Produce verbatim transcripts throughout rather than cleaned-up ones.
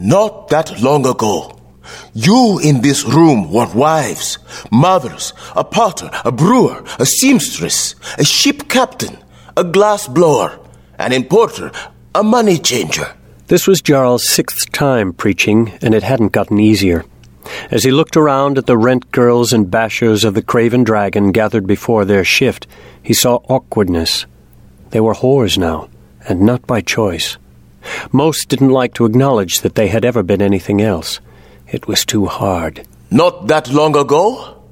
Not that long ago, you in this room were wives, mothers, a potter, a brewer, a seamstress, a ship captain, a glass blower, an importer, a money changer. This was Jarl's sixth time preaching, and it hadn't gotten easier. As he looked around at the rent girls and bashers of the Craven Dragon gathered before their shift, he saw awkwardness. They were whores now, and not by choice. Most didn't like to acknowledge that they had ever been anything else. It was too hard. Not that long ago,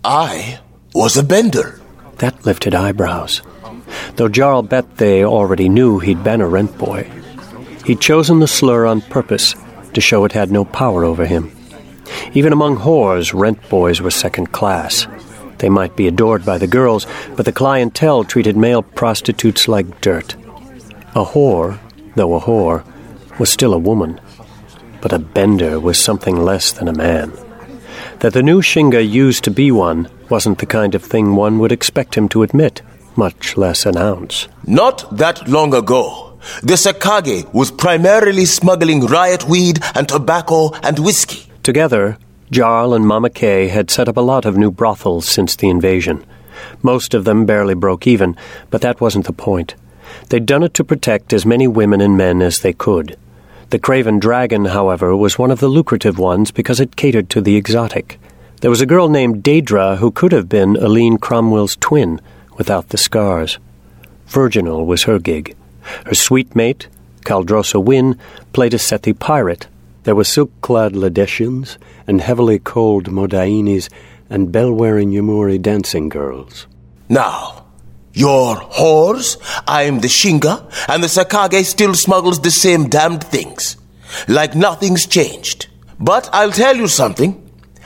I was a bender. That lifted eyebrows. Though Jarl bet they already knew he'd been a rent boy. He'd chosen the slur on purpose to show it had no power over him. Even among whores, rent boys were second class. They might be adored by the girls, but the clientele treated male prostitutes like dirt. A whore, though a whore, was still a woman. But a bender was something less than a man. That the new Shinga used to be one wasn't the kind of thing one would expect him to admit, much less announce. Not that long ago, the Sakage was primarily smuggling riot weed and tobacco and whiskey. Together, Jarl and Mama Kay had set up a lot of new brothels since the invasion. Most of them barely broke even, but that wasn't the point. They'd done it to protect as many women and men as they could. The Craven Dragon, however, was one of the lucrative ones because it catered to the exotic. There was a girl named Daedra who could have been Aline Cromwell's twin, without the scars. Virginal was her gig. Her sweet mate, Caldrosa Wynn, played a Sethi pirate. There were silk-clad Ladeshians and heavily cold Modainis and bell-wearing Yamuri dancing girls. Now, you're whores, I'm the Shinga, and the Sakage still smuggles the same damned things. Like nothing's changed. But I'll tell you something.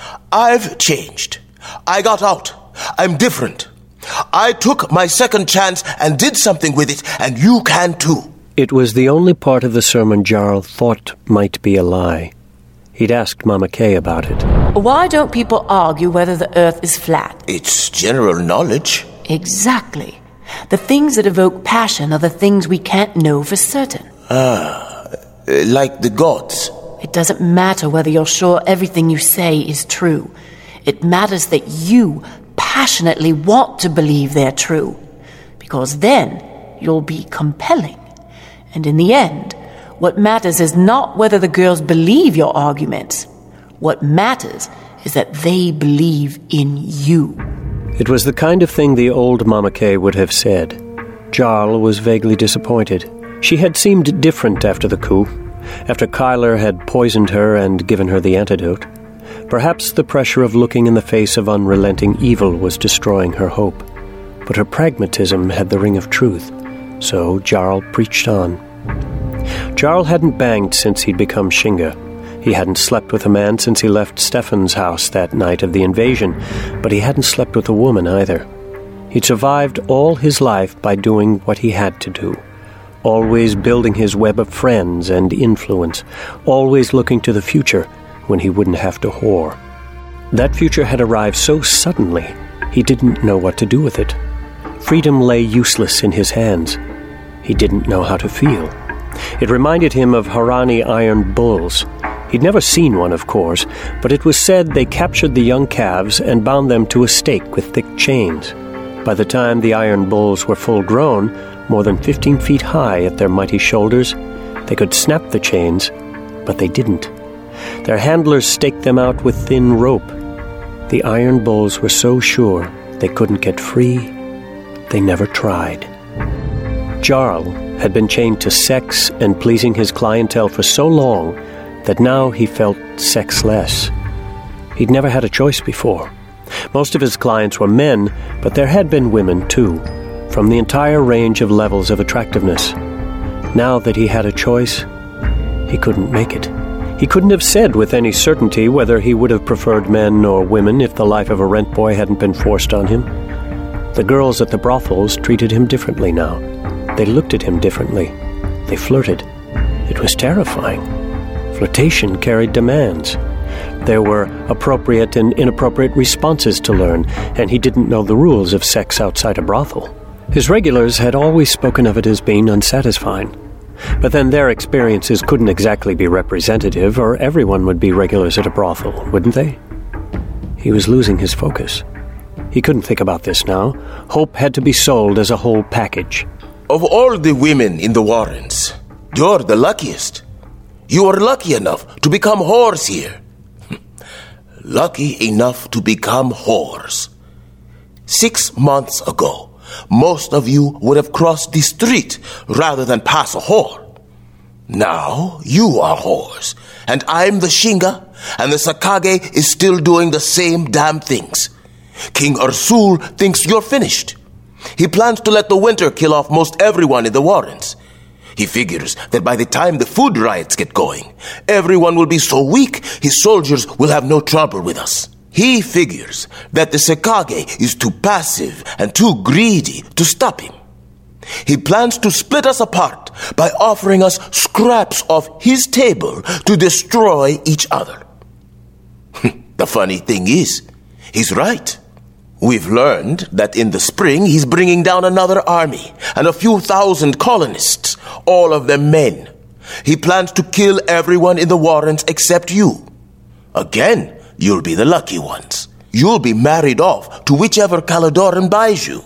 I've changed. I got out. I'm different. I took my second chance and did something with it, and you can too. It was the only part of the sermon Jarl thought might be a lie. He'd asked Mama Kay about it. Why don't people argue whether the earth is flat? It's general knowledge. Exactly. The things that evoke passion are the things we can't know for certain. Ah, like the gods. It doesn't matter whether you're sure everything you say is true. It matters that you passionately want to believe they're true. Because then you'll be compelling. And in the end, what matters is not whether the girls believe your arguments. What matters is that they believe in you. It was the kind of thing the old Mama Kay would have said. Jarl was vaguely disappointed. She had seemed different after the coup, after Kyler had poisoned her and given her the antidote. Perhaps the pressure of looking in the face of unrelenting evil was destroying her hope. But her pragmatism had the ring of truth. So Jarl preached on. Jarl hadn't banged since he'd become Shinga. He hadn't slept with a man since he left Stefan's house that night of the invasion, but he hadn't slept with a woman either. He'd survived all his life by doing what he had to do, always building his web of friends and influence, always looking to the future when he wouldn't have to whore. That future had arrived so suddenly, he didn't know what to do with it. Freedom lay useless in his hands. He didn't know how to feel. It reminded him of Harani iron bulls. He'd never seen one, of course, but it was said they captured the young calves and bound them to a stake with thick chains. By the time the iron bulls were full-grown, more than fifteen feet high at their mighty shoulders, they could snap the chains, but they didn't. Their handlers staked them out with thin rope. The iron bulls were so sure they couldn't get free, they never tried. Jarl had been chained to sex and pleasing his clientele for so long that now he felt sexless. He'd never had a choice before. Most of his clients were men, but there had been women too, from the entire range of levels of attractiveness. Now that he had a choice, he couldn't make it. He couldn't have said with any certainty whether he would have preferred men or women if the life of a rent boy hadn't been forced on him. The girls at the brothels treated him differently now. They looked at him differently. They flirted. It was terrifying. Flirtation carried demands. There were appropriate and inappropriate responses to learn, and he didn't know the rules of sex outside a brothel. His regulars had always spoken of it as being unsatisfying. But then their experiences couldn't exactly be representative, or everyone would be regulars at a brothel, wouldn't they? He was losing his focus. He couldn't think about this now. Hope had to be sold as a whole package. Of all the women in the Warrens, you're the luckiest. You are lucky enough to become whores here. Lucky enough to become whores. Six months ago, most of you would have crossed the street rather than pass a whore. Now, you are whores, and I'm the Shinga, and the Sakage is still doing the same damn things. King Ursul thinks you're finished. He plans to let the winter kill off most everyone in the Warrens. He figures that by the time the food riots get going, everyone will be so weak, his soldiers will have no trouble with us. He figures that the Sakage is too passive and too greedy to stop him. He plans to split us apart by offering us scraps of his table to destroy each other. The funny thing is, he's right. We've learned that in the spring he's bringing down another army and a few thousand colonists, all of them men. He plans to kill everyone in the Warrens except you. Again, you'll be the lucky ones. You'll be married off to whichever Caladoran buys you.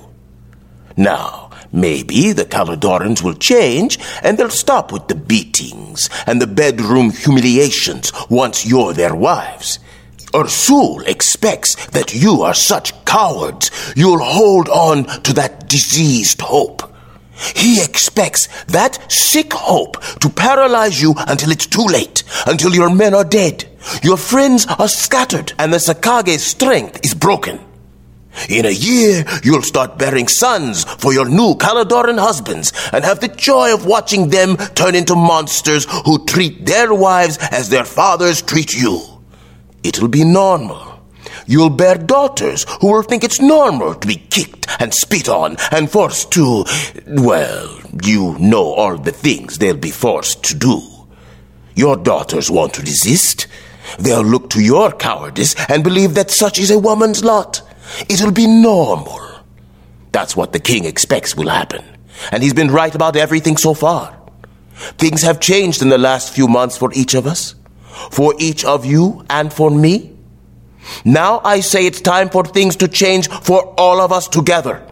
Now, maybe the Caladorans will change and they'll stop with the beatings and the bedroom humiliations once you're their wives. Ursul expects that you are such cowards, you'll hold on to that diseased hope. He expects that sick hope to paralyze you until it's too late, until your men are dead, your friends are scattered, and the Sakage's strength is broken. In a year, you'll start bearing sons for your new Caladoran husbands and have the joy of watching them turn into monsters who treat their wives as their fathers treat you. It'll be normal. You'll bear daughters who will think it's normal to be kicked and spit on and forced to, well, you know all the things they'll be forced to do. Your daughters won't resist. They'll look to your cowardice and believe that such is a woman's lot. It'll be normal. That's what the king expects will happen. And he's been right about everything so far. Things have changed in the last few months for each of us. For each of you and for me. Now I say it's time for things to change for all of us together.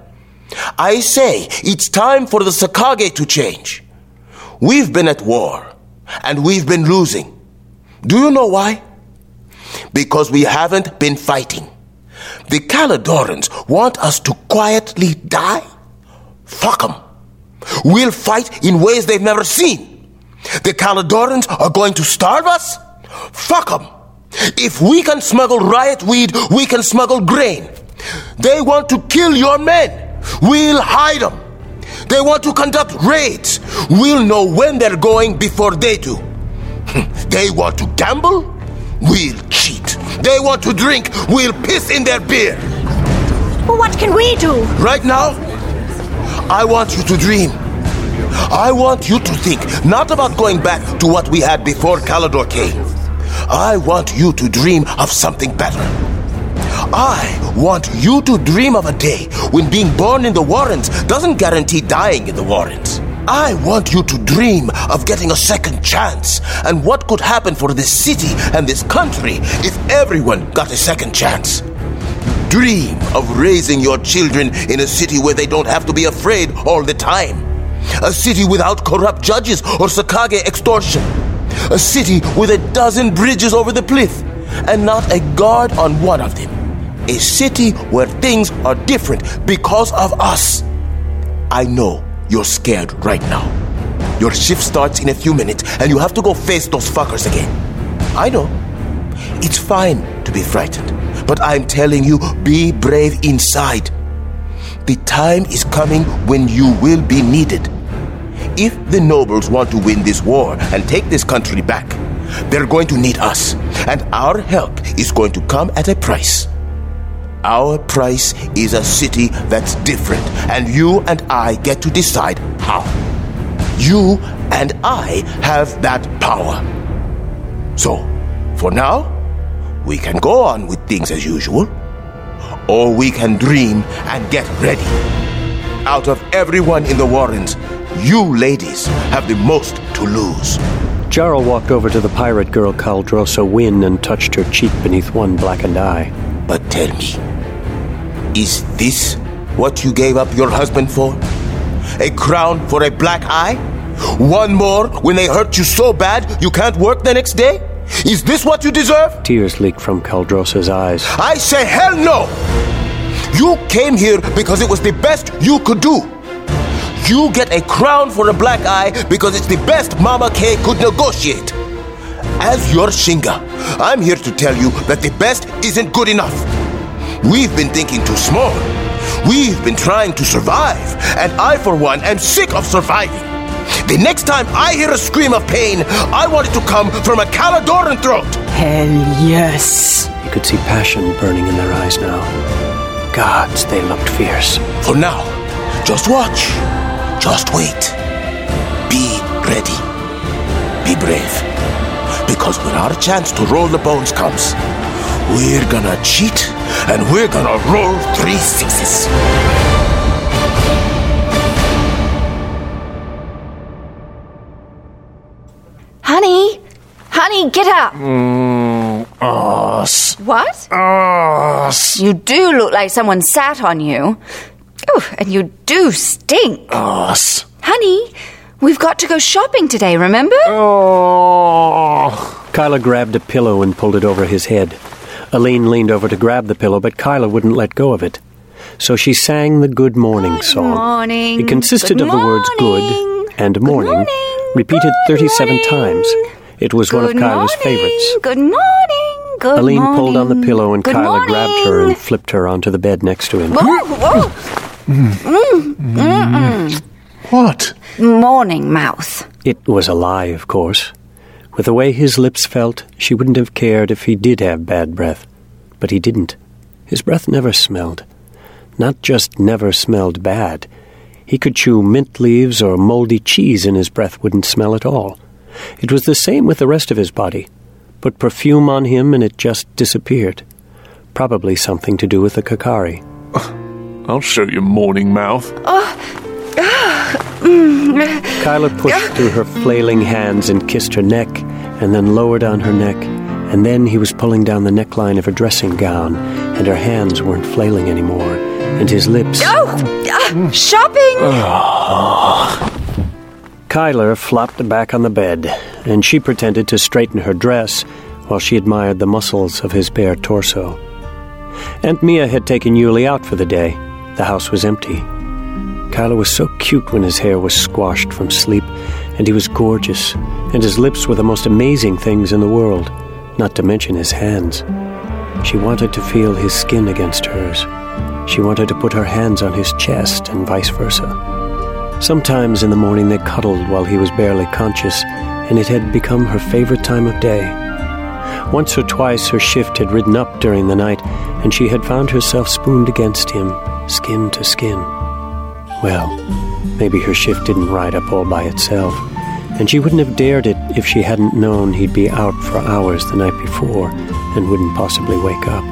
I say it's time for the Sakage to change. We've been at war, and we've been losing. Do you know why? Because we haven't been fighting. The Caladorans want us to quietly die? Fuck them. We'll fight in ways they've never seen. The Caladorans are going to starve us? Fuck them. If we can smuggle riot weed, we can smuggle grain. They want to kill your men. We'll hide them. They want to conduct raids. We'll know when they're going before they do. They want to gamble? We'll cheat. They want to drink? We'll piss in their beer. What can we do? Right now, I want you to dream. I want you to think not about going back to what we had before Calador came. I want you to dream of something better. I want you to dream of a day when being born in the Warrens doesn't guarantee dying in the Warrens. I want you to dream of getting a second chance and what could happen for this city and this country if everyone got a second chance. Dream of raising your children in a city where they don't have to be afraid all the time. A city without corrupt judges or Sakage extortion. A city with a dozen bridges over the Plith and not a guard on one of them. A city where things are different because of us. I know you're scared right now. Your shift starts in a few minutes and you have to go face those fuckers again. I know. It's fine to be frightened, but I'm telling you, be brave inside. The time is coming when you will be needed. If the nobles want to win this war and take this country back, they're going to need us, and our help is going to come at a price. Our price is a city that's different, and you and I get to decide how. You and I have that power. So, for now, we can go on with things as usual, or we can dream and get ready. Out of everyone in the Warrens, You ladies have the most to lose. Jarl walked over to the pirate girl Caldrosa Wynn and touched her cheek beneath one blackened eye. But tell me, is this what you gave up your husband for? A crown for a black eye? One more when they hurt you so bad you can't work the next day? Is this what you deserve? Tears leaked from Caldrosa's eyes. I say hell no! You came here because it was the best you could do. You get a crown for a black eye because it's the best Mama K could negotiate. As your Shinga, I'm here to tell you that the best isn't good enough. We've been thinking too small. We've been trying to survive, and I, for one, am sick of surviving. The next time I hear a scream of pain, I want it to come from a Caladoran throat. Hell yes. You could see passion burning in their eyes now. Gods, they looked fierce. For now, just watch. Just wait. Be ready. Be brave. Because when our chance to roll the bones comes, we're gonna cheat and we're gonna roll three sixes. Honey! Honey, get up! Mm, us. What? Us. You do look like someone sat on you. Oh, and you do stink. Us. Honey, we've got to go shopping today, remember? Oh. Kyla grabbed a pillow and pulled it over his head. Aline leaned over to grab the pillow, but Kyla wouldn't let go of it. So she sang the Good Morning Good song. morning. It consisted Good of the words morning. good and morning, morning. repeated Good thirty-seven morning. times. It was one of Good Kyla's morning. favorites. Good morning. Good Aline morning. pulled on the pillow and Good Kyla morning. grabbed her and flipped her onto the bed next to him. Whoa, whoa. Mm, mm-mm. What? Morning mouth. It was a lie, of course. With the way his lips felt, she wouldn't have cared if he did have bad breath. But he didn't. His breath never smelled. Not just never smelled bad. He could chew mint leaves or moldy cheese and his breath wouldn't smell at all. It was the same with the rest of his body. Put perfume on him and it just disappeared. Probably something to do with the Kakari. I'll show you, morning mouth. Kyla pushed through her flailing hands and kissed her neck, and then lowered on her neck, and then he was pulling down the neckline of her dressing gown, and her hands weren't flailing anymore, and his lips... Oh! Uh, shopping! Kyla flopped back on the bed, and she pretended to straighten her dress while she admired the muscles of his bare torso. Aunt Mia had taken Yuli out for the day. The house was empty. Kyla was so cute when his hair was squashed from sleep, and he was gorgeous, and his lips were the most amazing things in the world, not to mention his hands. She wanted to feel his skin against hers. She wanted to put her hands on his chest and vice versa. Sometimes in the morning they cuddled while he was barely conscious, and it had become her favorite time of day. Once or twice her shift had ridden up during the night, and she had found herself spooned against him, skin to skin. Well, maybe her shift didn't ride up all by itself, and she wouldn't have dared it if she hadn't known he'd be out for hours the night before and wouldn't possibly wake up.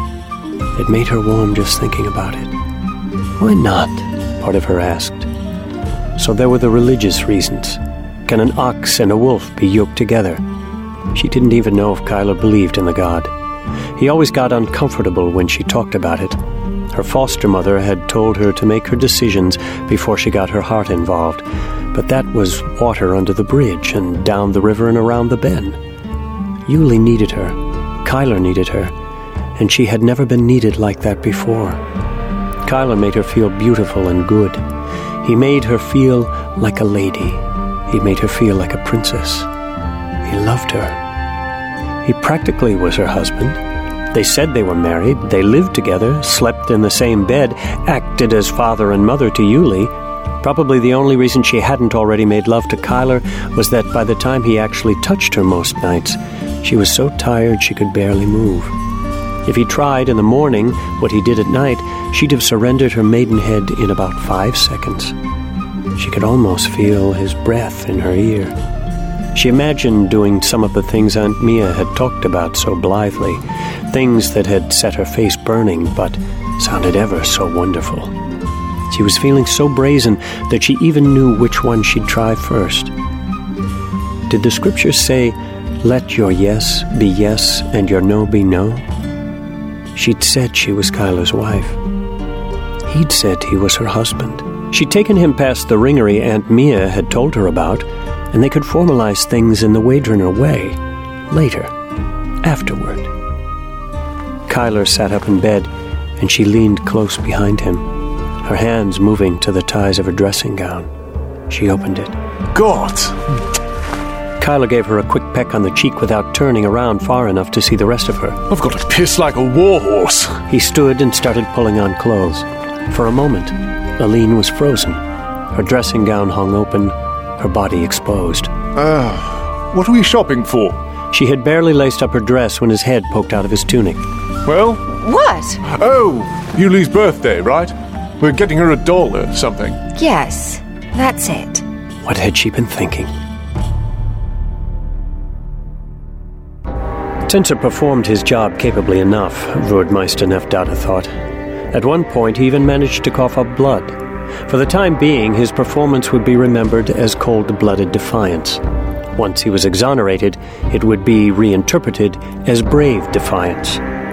It made her warm just thinking about it. Why not? Part of her asked. So there were the religious reasons. Can an ox and a wolf be yoked together? She didn't even know if Kyla believed in the god. He always got uncomfortable when she talked about it. Her foster mother had told her to make her decisions before she got her heart involved, but that was water under the bridge and down the river and around the bend. Yuli needed her. Kyla needed her, and she had never been needed like that before. Kyla made her feel beautiful and good. He made her feel like a lady. He made her feel like a princess. He loved her. He practically was her husband. They said they were married, they lived together, slept in the same bed, acted as father and mother to Yuli. Probably the only reason she hadn't already made love to Kyler was that by the time he actually touched her most nights, she was so tired she could barely move. If he tried in the morning what he did at night, she'd have surrendered her maidenhead in about five seconds. She could almost feel his breath in her ear. She imagined doing some of the things Aunt Mia had talked about so blithely, things that had set her face burning but sounded ever so wonderful. She was feeling so brazen that she even knew which one she'd try first. Did the scriptures say, "Let your yes be yes and your no be no"? She'd said she was Kyler's wife. He'd said he was her husband. She'd taken him past the ringery Aunt Mia had told her about, and they could formalize things in the Wadrener way, later, afterward. Kyler sat up in bed, and she leaned close behind him, her hands moving to the ties of her dressing gown. She opened it. God! Kyler gave her a quick peck on the cheek without turning around far enough to see the rest of her. I've got to piss like a warhorse. He stood and started pulling on clothes. For a moment, Aline was frozen. Her dressing gown hung open, her body exposed. Uh, what are we shopping for? She had barely laced up her dress when his head poked out of his tunic. Well? What? Oh, Yuli's birthday, right? We're getting her a doll or something. Yes, that's it. What had she been thinking? Tensor performed his job capably enough, Rudmeister Nefdata thought. At one point, he even managed to cough up blood. For the time being, his performance would be remembered as cold-blooded defiance. Once he was exonerated, it would be reinterpreted as brave defiance.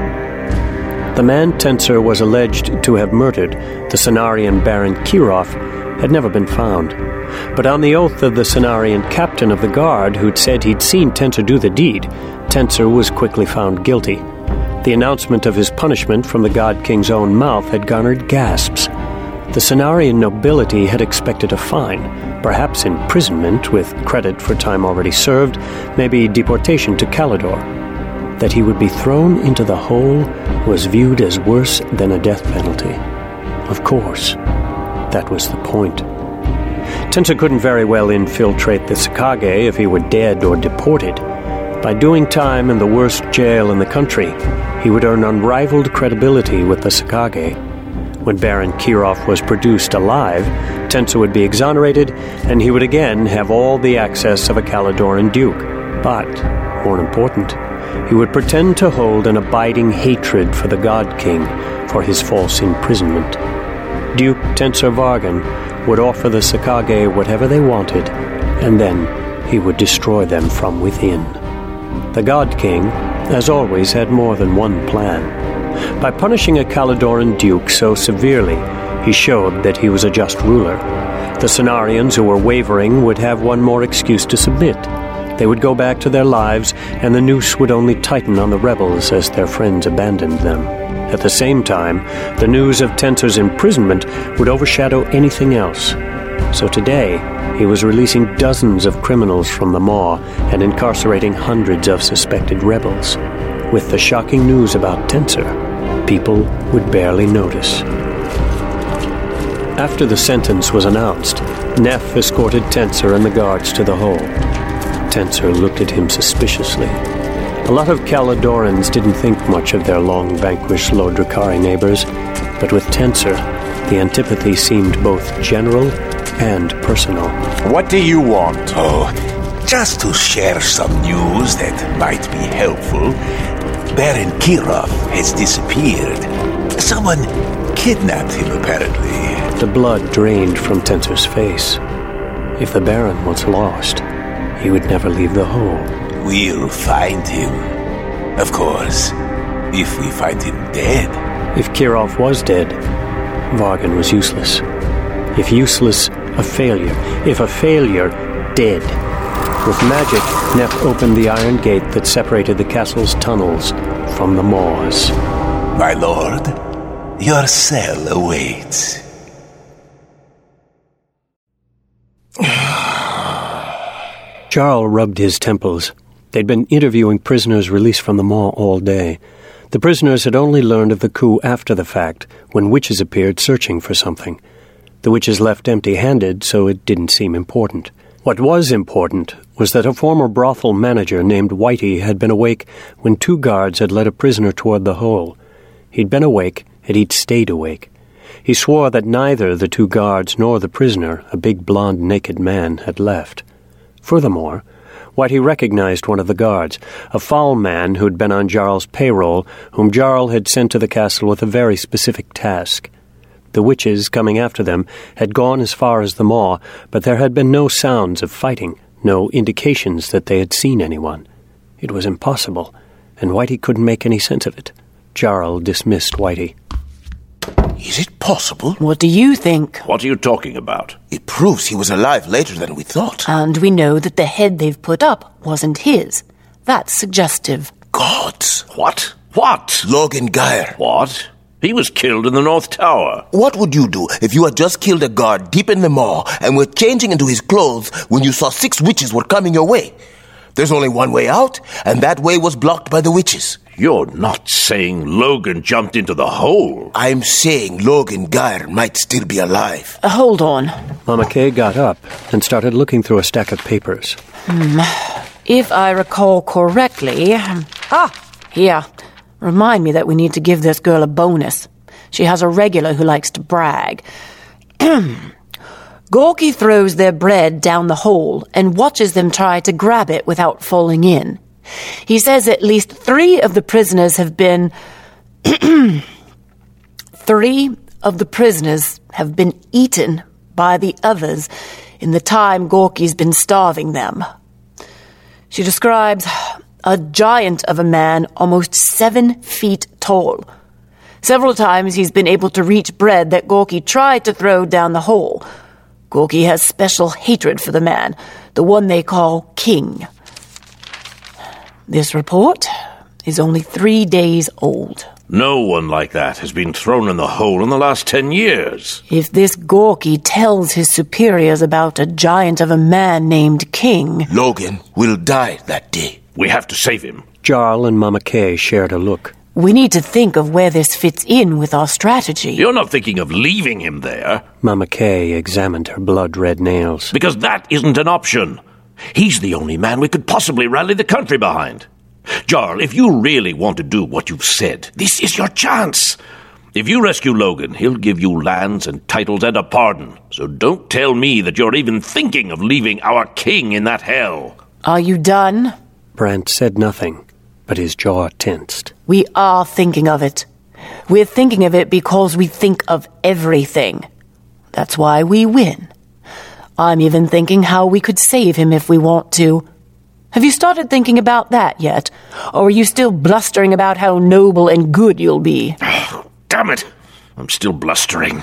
The man Tensor was alleged to have murdered, the Cenarian Baron Kirov, had never been found. But on the oath of the Cenarian captain of the guard who'd said he'd seen Tensor do the deed, Tensor was quickly found guilty. The announcement of his punishment from the God King's own mouth had garnered gasps. The Cenarian nobility had expected a fine, perhaps imprisonment with credit for time already served, maybe deportation to Calidor. That he would be thrown into the hole was viewed as worse than a death penalty. Of course, that was the point. Tensor couldn't very well infiltrate the Sakage if he were dead or deported. By doing time in the worst jail in the country, he would earn unrivaled credibility with the Sakage. When Baron Kirov was produced alive, Tensor would be exonerated, and he would again have all the access of a Caladoran duke. But, more important, he would pretend to hold an abiding hatred for the God King for his false imprisonment. Duke Tensor Vargan would offer the Sakage whatever they wanted, and then he would destroy them from within. The God King, as always, had more than one plan. By punishing a Caladoran duke so severely, he showed that he was a just ruler. The Cenarians who were wavering would have one more excuse to submit. They would go back to their lives, and the noose would only tighten on the rebels as their friends abandoned them. At the same time, the news of Tensor's imprisonment would overshadow anything else. So today, he was releasing dozens of criminals from the Maw and incarcerating hundreds of suspected rebels. With the shocking news about Tensor, people would barely notice. After the sentence was announced, Neff escorted Tensor and the guards to the hole. Tensor looked at him suspiciously. A lot of Caladorans didn't think much of their long-vanquished Lodrakari neighbors, but with Tensor, the antipathy seemed both general and personal. What do you want? Oh, just to share some news that might be helpful. Baron Kirov has disappeared. Someone kidnapped him, apparently. The blood drained from Tensor's face. If the Baron was lost, he would never leave the hole. We'll find him. Of course, if we find him dead. If Kirov was dead, Vargan was useless. If useless, a failure. If a failure, dead. With magic, Neff opened the iron gate that separated the castle's tunnels from the Maws. My lord, your cell awaits. Jarl rubbed his temples. They'd been interviewing prisoners released from the Maw all day. The prisoners had only learned of the coup after the fact, when witches appeared searching for something. The witches left empty-handed, so it didn't seem important. What was important was that a former brothel manager named Whitey had been awake when two guards had led a prisoner toward the hole. He'd been awake, and he'd stayed awake. He swore that neither the two guards nor the prisoner, a big blond naked man, had left. Furthermore, Whitey recognized one of the guards, a foul man who'd been on Jarl's payroll, whom Jarl had sent to the castle with a very specific task. The witches, coming after them, had gone as far as the moor, but there had been no sounds of fighting, no indications that they had seen anyone. It was impossible, and Whitey couldn't make any sense of it. Jarl dismissed Whitey. Is it possible? What do you think? What are you talking about? It proves he was alive later than we thought. And we know that the head they've put up wasn't his. That's suggestive. Gods! What? What? Logan Geyer. What? He was killed in the North Tower. What would you do if you had just killed a guard deep in the maw and were changing into his clothes when you saw six witches were coming your way? There's only one way out, and that way was blocked by the witches. You're not saying Logan jumped into the hole. I'm saying Logan Geyer might still be alive. Uh, hold on. Mama Kay got up and started looking through a stack of papers. Hmm. If I recall correctly... Ah, here. Remind me that we need to give this girl a bonus. She has a regular who likes to brag. Gorky throws their bread down the hole and watches them try to grab it without falling in. He says at least three of the prisoners have been... three of the prisoners have been eaten by the others in the time Gorky's been starving them. She describes a giant of a man almost seven feet tall. Several times he's been able to reach bread that Gorky tried to throw down the hole. Gorky has special hatred for the man, the one they call King. This report is only three days old. No one like that has been thrown in the hole in the last ten years. If this Gorky tells his superiors about a giant of a man named King... Logan will die that day. We have to save him. Jarl and Mama Kay shared a look. We need to think of where this fits in with our strategy. You're not thinking of leaving him there. Mama Kay examined her blood-red nails. Because that isn't an option. He's the only man we could possibly rally the country behind. Jarl, if you really want to do what you've said, this is your chance. If you rescue Logan, he'll give you lands and titles and a pardon. So don't tell me that you're even thinking of leaving our king in that hell. Are you done? Brant said nothing, but his jaw tensed. We are thinking of it. We're thinking of it because we think of everything. That's why we win. I'm even thinking how we could save him if we want to. Have you started thinking about that yet? Or are you still blustering about how noble and good you'll be? Oh, damn it! I'm still blustering.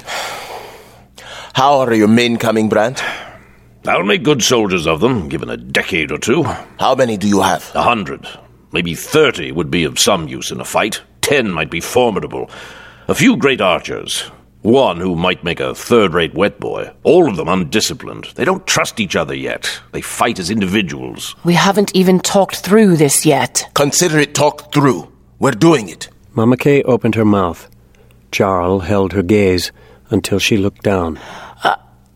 How are your men coming, Brant? I'll make good soldiers of them, given a decade or two. How many do you have? A hundred. Maybe thirty would be of some use in a fight. Ten might be formidable. A few great archers. One who might make a third-rate wet boy. All of them undisciplined. They don't trust each other yet. They fight as individuals. We haven't even talked through this yet. Consider it talked through. We're doing it. Mama Kay opened her mouth. Jarl held her gaze until she looked down. Uh,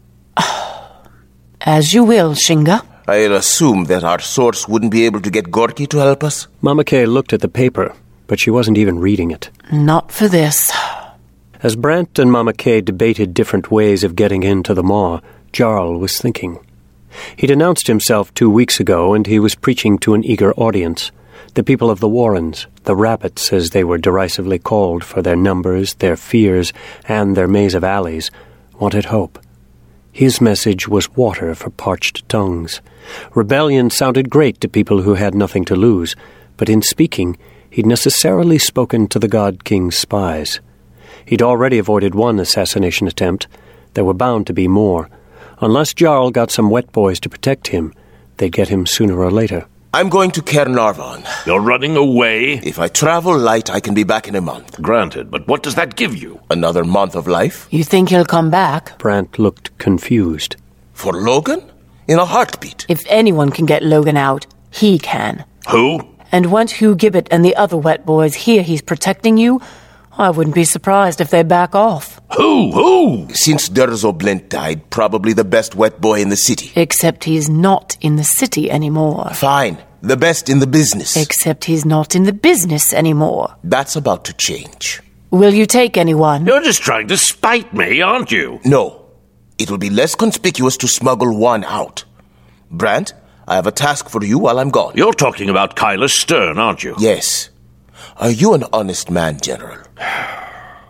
as you will, Shinga. I'll assume that our source wouldn't be able to get Gorky to help us. Mama Kay looked at the paper, but she wasn't even reading it. Not for this. As Brant and Mama Kay debated different ways of getting into the maw, Jarl was thinking. He'd announced himself two weeks ago, and he was preaching to an eager audience. The people of the Warrens, the rabbits as they were derisively called for their numbers, their fears, and their maze of alleys, wanted hope. His message was water for parched tongues. Rebellion sounded great to people who had nothing to lose, but in speaking, he'd necessarily spoken to the God King's spies. He'd already avoided one assassination attempt. There were bound to be more. Unless Jarl got some wet boys to protect him, they'd get him sooner or later. I'm going to Caernarvon. You're running away? If I travel light, I can be back in a month. Granted, but what does that give you? Another month of life. You think he'll come back? Brant looked confused. For Logan? In a heartbeat. If anyone can get Logan out, he can. Who? And once Hugh Gibbet and the other wet boys hear he's protecting you, I wouldn't be surprised if they back off. Who? Who? Since Durzo Blint died, probably the best wet boy in the city. Except he's not in the city anymore. Fine. The best in the business. Except he's not in the business anymore. That's about to change. Will you take anyone? You're just trying to spite me, aren't you? No. It will be less conspicuous to smuggle one out. Brant, I have a task for you while I'm gone. You're talking about Kyler Stern, aren't you? Yes. Are you an honest man, General?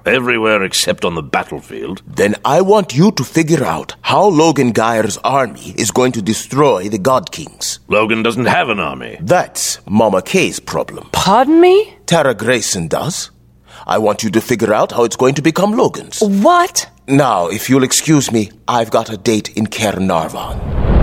Everywhere except on the battlefield. Then I want you to figure out how Logan Geyer's army is going to destroy the God Kings. Logan doesn't have an army. That's Mama Kay's problem. Pardon me? Tara Grayson does. I want you to figure out how it's going to become Logan's. What? Now, if you'll excuse me, I've got a date in Caernarvon.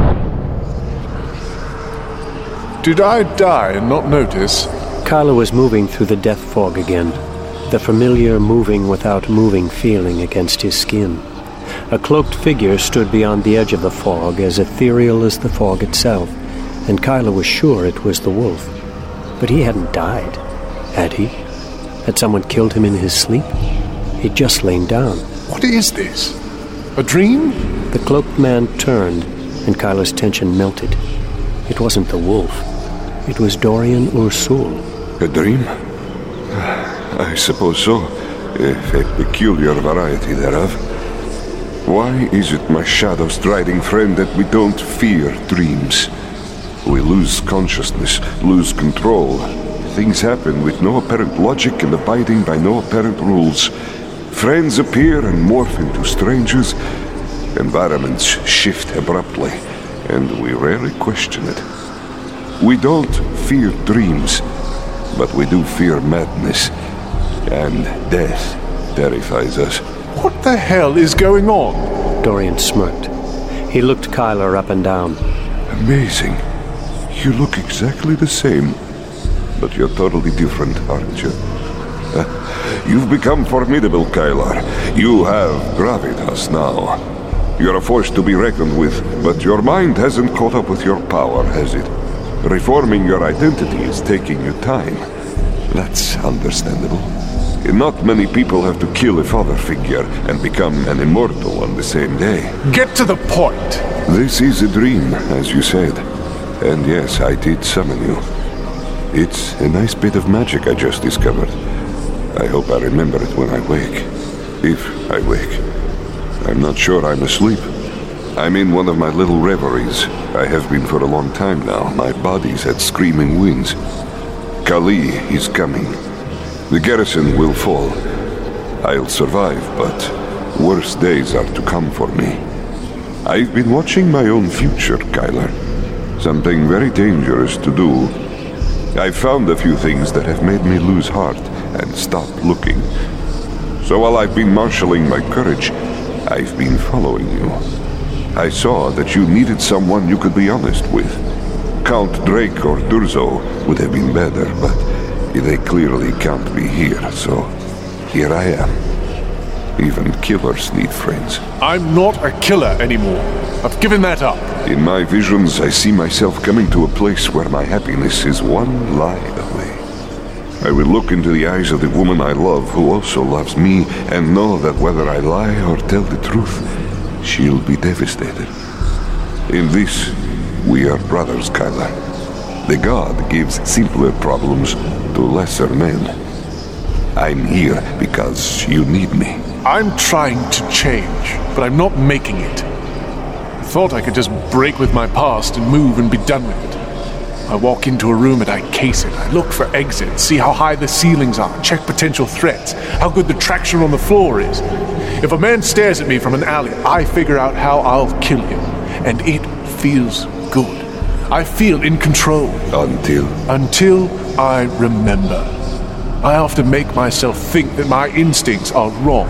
Did I die and not notice? Kyla was moving through the death fog again, the familiar moving without moving feeling against his skin. A cloaked figure stood beyond the edge of the fog, as ethereal as the fog itself, and Kyla was sure it was the wolf. But he hadn't died, had he? Had someone killed him in his sleep? He'd just lain down. What is this? A dream? The cloaked man turned, and Kyla's tension melted. It wasn't the wolf. It was Dorian Ursul. A dream? I suppose so, if a peculiar variety thereof. Why is it, my shadow-striding friend, that we don't fear dreams? We lose consciousness, lose control. Things happen with no apparent logic and abiding by no apparent rules. Friends appear and morph into strangers. Environments shift abruptly, and we rarely question it. We don't fear dreams, but we do fear madness, and death terrifies us. What the hell is going on? Dorian smirked. He looked Kyla up and down. Amazing. You look exactly the same, but you're totally different, aren't you? Uh, you've become formidable, Kylar. You have gravitas now. You're a force to be reckoned with, but your mind hasn't caught up with your power, has it? Reforming your identity is taking you time. That's understandable. Not many people have to kill a father figure and become an immortal on the same day. Get to the point! This is a dream, as you said. And yes, I did summon you. It's a nice bit of magic I just discovered. I hope I remember it when I wake. If I wake. I'm not sure I'm asleep. I'm in one of my little reveries. I have been for a long time now. My body's at screaming winds. Kali is coming. The garrison will fall. I'll survive, but worse days are to come for me. I've been watching my own future, Kyler. Something very dangerous to do. I've found a few things that have made me lose heart and stop looking. So while I've been marshalling my courage, I've been following you. I saw that you needed someone you could be honest with. Count Drake or Durzo would have been better, but they clearly can't be here, so here I am. Even killers need friends. I'm not a killer anymore. I've given that up. In my visions, I see myself coming to a place where my happiness is one lie away. I will look into the eyes of the woman I love, who also loves me, and know that whether I lie or tell the truth, she'll be devastated. In this, we are brothers, Kyla. The god gives simpler problems to lesser men. I'm here because you need me. I'm trying to change, but I'm not making it. I thought I could just break with my past and move and be done with it. I walk into a room and I case it. I look for exits, see how high the ceilings are, check potential threats, how good the traction on the floor is. If a man stares at me from an alley, I figure out how I'll kill him. And it feels good. I feel in control. Until? Until I remember. I often make myself think that my instincts are wrong.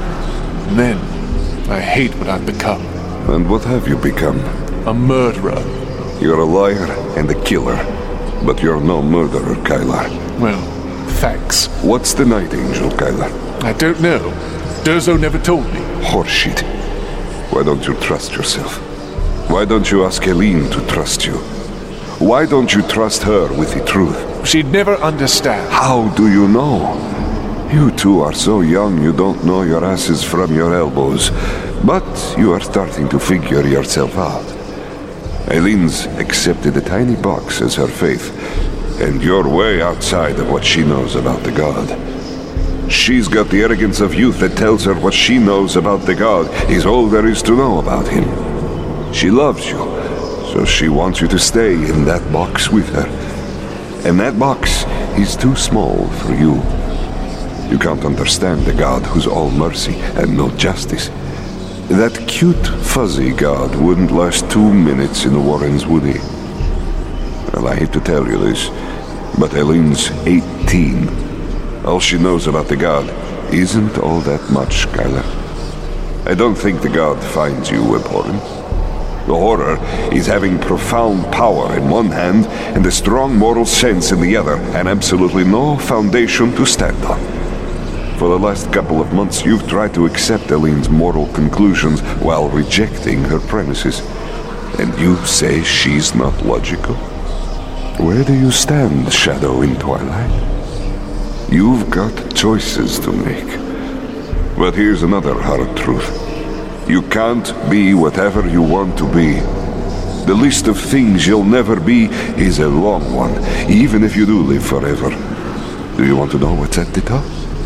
And then, I hate what I've become. And what have you become? A murderer. You're a liar and a killer. But you're no murderer, Kylar. Well, thanks. What's the Night Angel, Kylar? I don't know. Durzo never told me. Horseshit. Why don't you trust yourself? Why don't you ask Helene to trust you? Why don't you trust her with the truth? She'd never understand. How do you know? You two are so young you don't know your asses from your elbows. But you are starting to figure yourself out. Helene's accepted a tiny box as her faith, and you're way outside of what she knows about the god. She's got the arrogance of youth that tells her what she knows about the god is all there is to know about him. She loves you, so she wants you to stay in that box with her. And that box is too small for you. You can't understand a God who's all mercy and no justice. That cute, fuzzy God wouldn't last two minutes in the Warrens, would he? Well, I hate to tell you this, but Helene's eighteen. All she knows about the God isn't all that much, Skylar. I don't think the God finds you abhorrent. The horror is having profound power in one hand and a strong moral sense in the other, and absolutely no foundation to stand on. For the last couple of months, you've tried to accept Helene's moral conclusions while rejecting her premises. And you say she's not logical? Where do you stand, Shadow in Twilight? You've got choices to make. But here's another hard truth. You can't be whatever you want to be. The list of things you'll never be is a long one, even if you do live forever. Do you want to know what's at the top?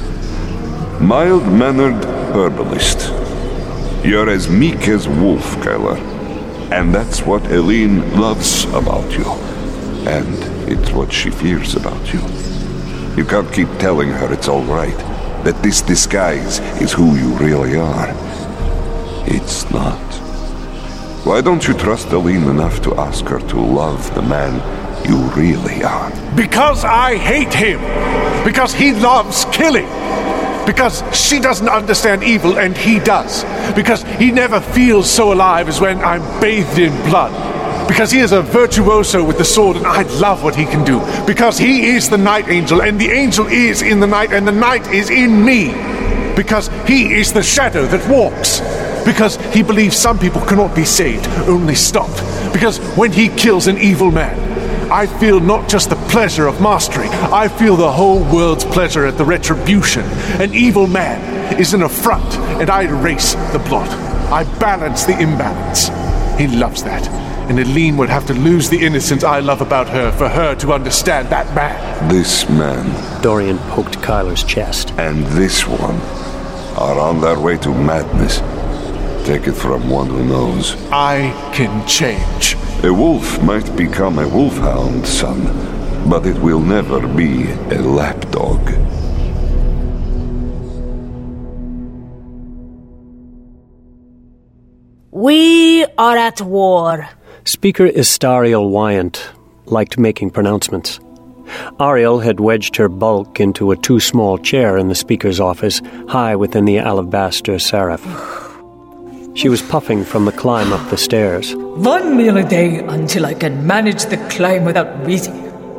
Mild-mannered herbalist. You're as meek as wolf, Kyler. And that's what Helene loves about you. And it's what she fears about you. You can't keep telling her it's all right, that this disguise is who you really are. It's not. Why don't you trust Helene enough to ask her to love the man you really are? Because I hate him! Because he loves killing! Because she doesn't understand evil and he does. Because he never feels so alive as when I'm bathed in blood. Because he is a virtuoso with the sword and I love what he can do. Because he is the night angel and the angel is in the night and the night is in me. Because he is the shadow that walks. Because he believes some people cannot be saved, only stopped. Because when he kills an evil man, I feel not just the pleasure of mastery, I feel the whole world's pleasure at the retribution. An evil man is an affront, and I erase the blot. I balance the imbalance. He loves that. And Helene would have to lose the innocence I love about her for her to understand that man. This man. Dorian poked Kyler's chest. And this one are on their way to madness. Take it from one who knows. I can change. A wolf might become a wolfhound, son, but it will never be a lapdog. We are at war. Speaker Istariel Wyant liked making pronouncements. Ariel had wedged her bulk into a too small chair in the speaker's office, high within the alabaster seraph. She was puffing from the climb up the stairs. One meal a day until I can manage the climb without wheezing.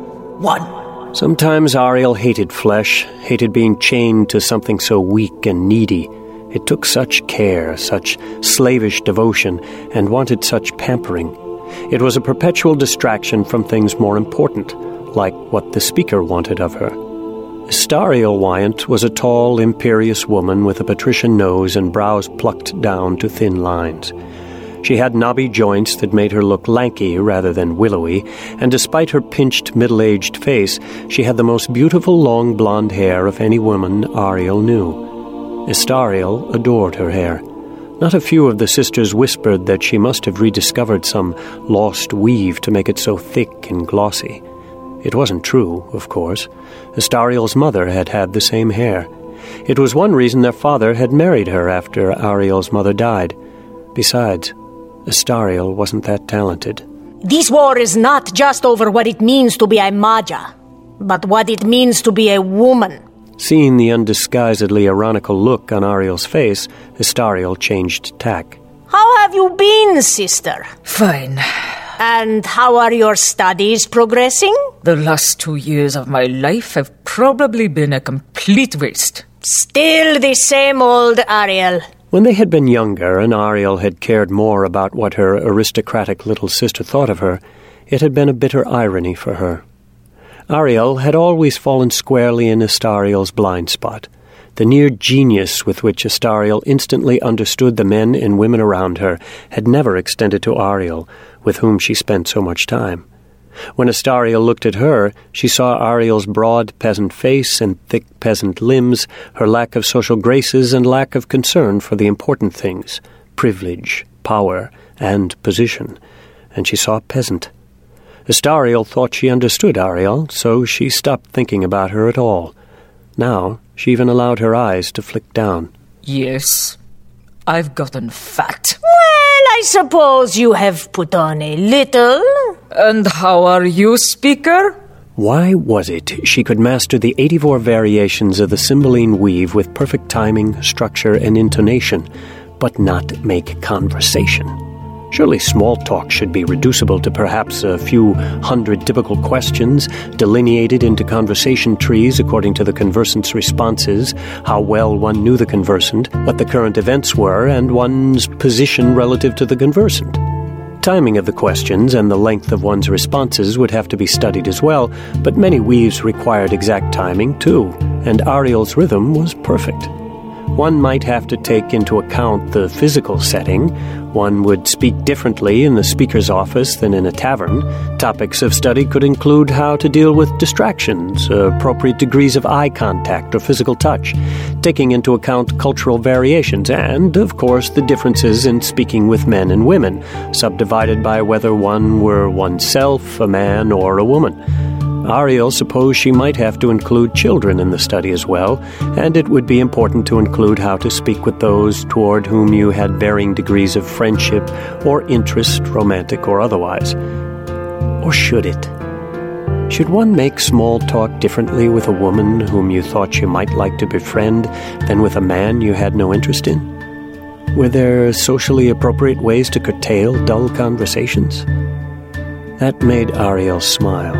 One. Sometimes Ariel hated flesh, hated being chained to something so weak and needy. It took such care, such slavish devotion, and wanted such pampering. It was a perpetual distraction from things more important, like what the speaker wanted of her. Istariel Wyant was a tall, imperious woman with a patrician nose and brows plucked down to thin lines. She had knobby joints that made her look lanky rather than willowy, and despite her pinched, middle-aged face, she had the most beautiful long blonde hair of any woman Ariel knew. Istariel adored her hair. Not a few of the sisters whispered that she must have rediscovered some lost weave to make it so thick and glossy. It wasn't true, of course. Istariel's mother had had the same hair. It was one reason their father had married her after Ariel's mother died. Besides, Istariel wasn't that talented. This war is not just over what it means to be a Maja, but what it means to be a woman. Seeing the undisguisedly ironical look on Ariel's face, Istariel changed tack. How have you been, sister? Fine. And how are your studies progressing? The last two years of my life have probably been a complete waste. Still the same old Ariel. When they had been younger and Ariel had cared more about what her aristocratic little sister thought of her, it had been a bitter irony for her. Ariel had always fallen squarely in Istariel's blind spot. The near genius with which Istariel instantly understood the men and women around her had never extended to Ariel, with whom she spent so much time. When Istariel looked at her, she saw Ariel's broad peasant face and thick peasant limbs, her lack of social graces and lack of concern for the important things, privilege, power, and position. And she saw a peasant. Istariel thought she understood Ariel, so she stopped thinking about her at all. Now She even allowed her eyes to flick down. Yes, I've gotten fat. Well, I suppose you have put on a little. And how are you, Speaker? Why was it she could master the eighty-four variations of the Cymbeline weave with perfect timing, structure, and intonation, but not make conversation? Surely small talk should be reducible to perhaps a few hundred typical questions, delineated into conversation trees according to the conversant's responses, how well one knew the conversant, what the current events were, and one's position relative to the conversant. Timing of the questions and the length of one's responses would have to be studied as well, but many weaves required exact timing, too, and Ariel's rhythm was perfect. One might have to take into account the physical setting. One would speak differently in the speaker's office than in a tavern. Topics of study could include how to deal with distractions, appropriate degrees of eye contact or physical touch, taking into account cultural variations, and, of course, the differences in speaking with men and women, subdivided by whether one were oneself, a man, or a woman. Ariel supposed she might have to include children in the study as well, and it would be important to include how to speak with those toward whom you had varying degrees of friendship or interest, romantic or otherwise. Or should it? Should one make small talk differently with a woman whom you thought you might like to befriend than with a man you had no interest in? Were there socially appropriate ways to curtail dull conversations? That made Ariel smile.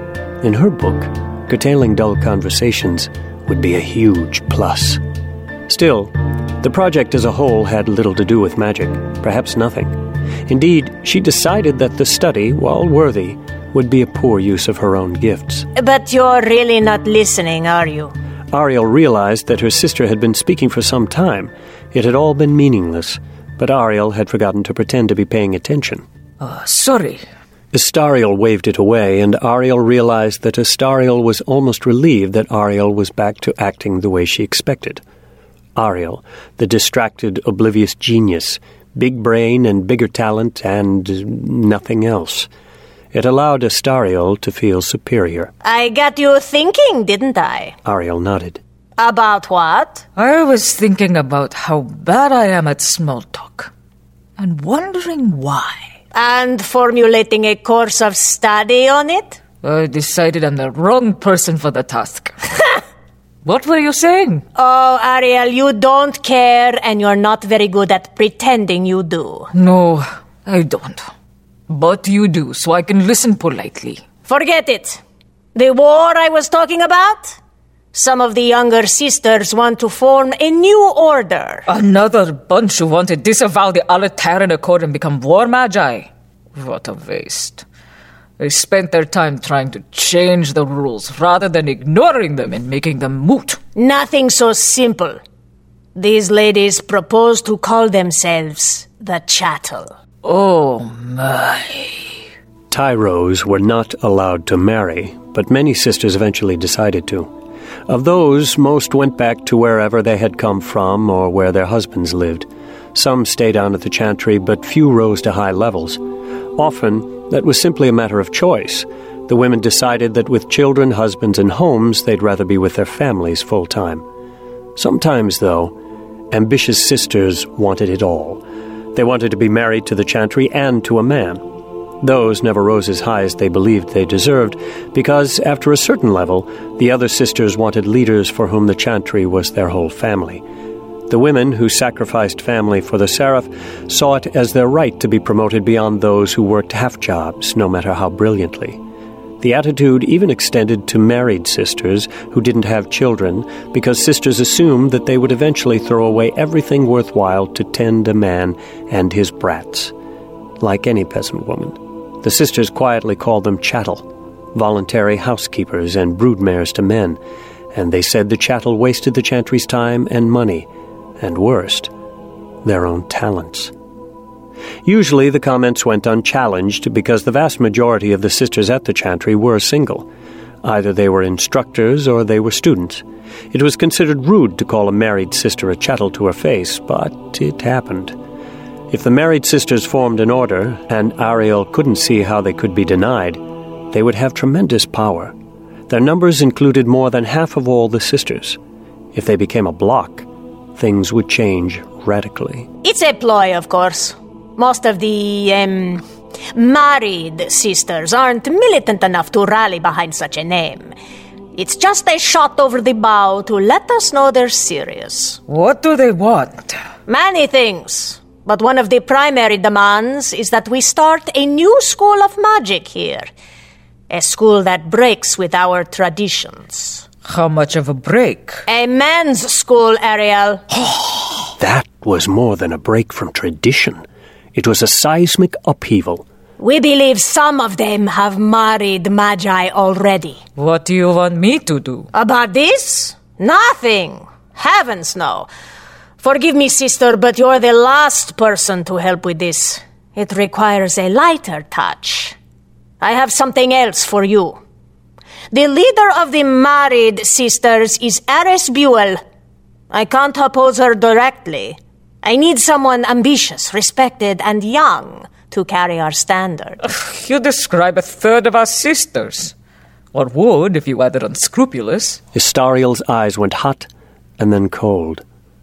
In her book, curtailing dull conversations would be a huge plus. Still, the project as a whole had little to do with magic, perhaps nothing. Indeed, she decided that the study, while worthy, would be a poor use of her own gifts. But you're really not listening, are you? Ariel realized that her sister had been speaking for some time. It had all been meaningless, but Ariel had forgotten to pretend to be paying attention. Uh, sorry. Astariel waved it away, and Ariel realized that Astariel was almost relieved that Ariel was back to acting the way she expected. Ariel, the distracted, oblivious genius, big brain and bigger talent, and nothing else. It allowed Astariel to feel superior. I got you thinking, didn't I? Ariel nodded. About what? I was thinking about how bad I am at small talk, and wondering why. And formulating a course of study on it? I decided I'm the wrong person for the task. What were you saying? Oh, Ariel, you don't care, and you're not very good at pretending you do. No, I don't. But you do, so I can listen politely. Forget it. The war I was talking about? Some of the younger sisters want to form a new order. Another bunch who want to disavow the Alitaran Accord and become war magi. What a waste. They spent their time trying to change the rules rather than ignoring them and making them moot. Nothing so simple. These ladies propose to call themselves the Chattel. Oh my. Tyros were not allowed to marry, but many sisters eventually decided to. Of those, most went back to wherever they had come from or where their husbands lived. Some stayed on at the chantry, but few rose to high levels. Often, that was simply a matter of choice. The women decided that with children, husbands, and homes, they'd rather be with their families full-time. Sometimes, though, ambitious sisters wanted it all. They wanted to be married to the chantry and to a man. Those never rose as high as they believed they deserved, because after a certain level, the other sisters wanted leaders for whom the chantry was their whole family. The women who sacrificed family for the seraph saw it as their right to be promoted beyond those who worked half jobs, no matter how brilliantly. The attitude even extended to married sisters who didn't have children, because sisters assumed that they would eventually throw away everything worthwhile to tend a man and his brats. Like any peasant woman, the sisters quietly called them chattel, voluntary housekeepers and broodmares to men, and they said the chattel wasted the chantry's time and money, and worst, their own talents. Usually the comments went unchallenged because the vast majority of the sisters at the chantry were single. Either they were instructors or they were students. It was considered rude to call a married sister a chattel to her face, but it happened. If the married sisters formed an order, and Ariel couldn't see how they could be denied, they would have tremendous power. Their numbers included more than half of all the sisters. If they became a bloc, things would change radically. It's a ploy, of course. Most of the, um, married sisters aren't militant enough to rally behind such a name. It's just a shot over the bow to let us know they're serious. What do they want? Many things. But one of the primary demands is that we start a new school of magic here. A school that breaks with our traditions. How much of a break? A men's school, Ariel. That was more than a break from tradition. It was a seismic upheaval. We believe some of them have married magi already. What do you want me to do? About this? Nothing. Heavens no. Forgive me, sister, but you're the last person to help with this. It requires a lighter touch. I have something else for you. The leader of the married sisters is Eris Buell. I can't oppose her directly. I need someone ambitious, respected, and young to carry our standard. You describe a third of our sisters. Or would, if you added unscrupulous. Istariel's eyes went hot and then cold.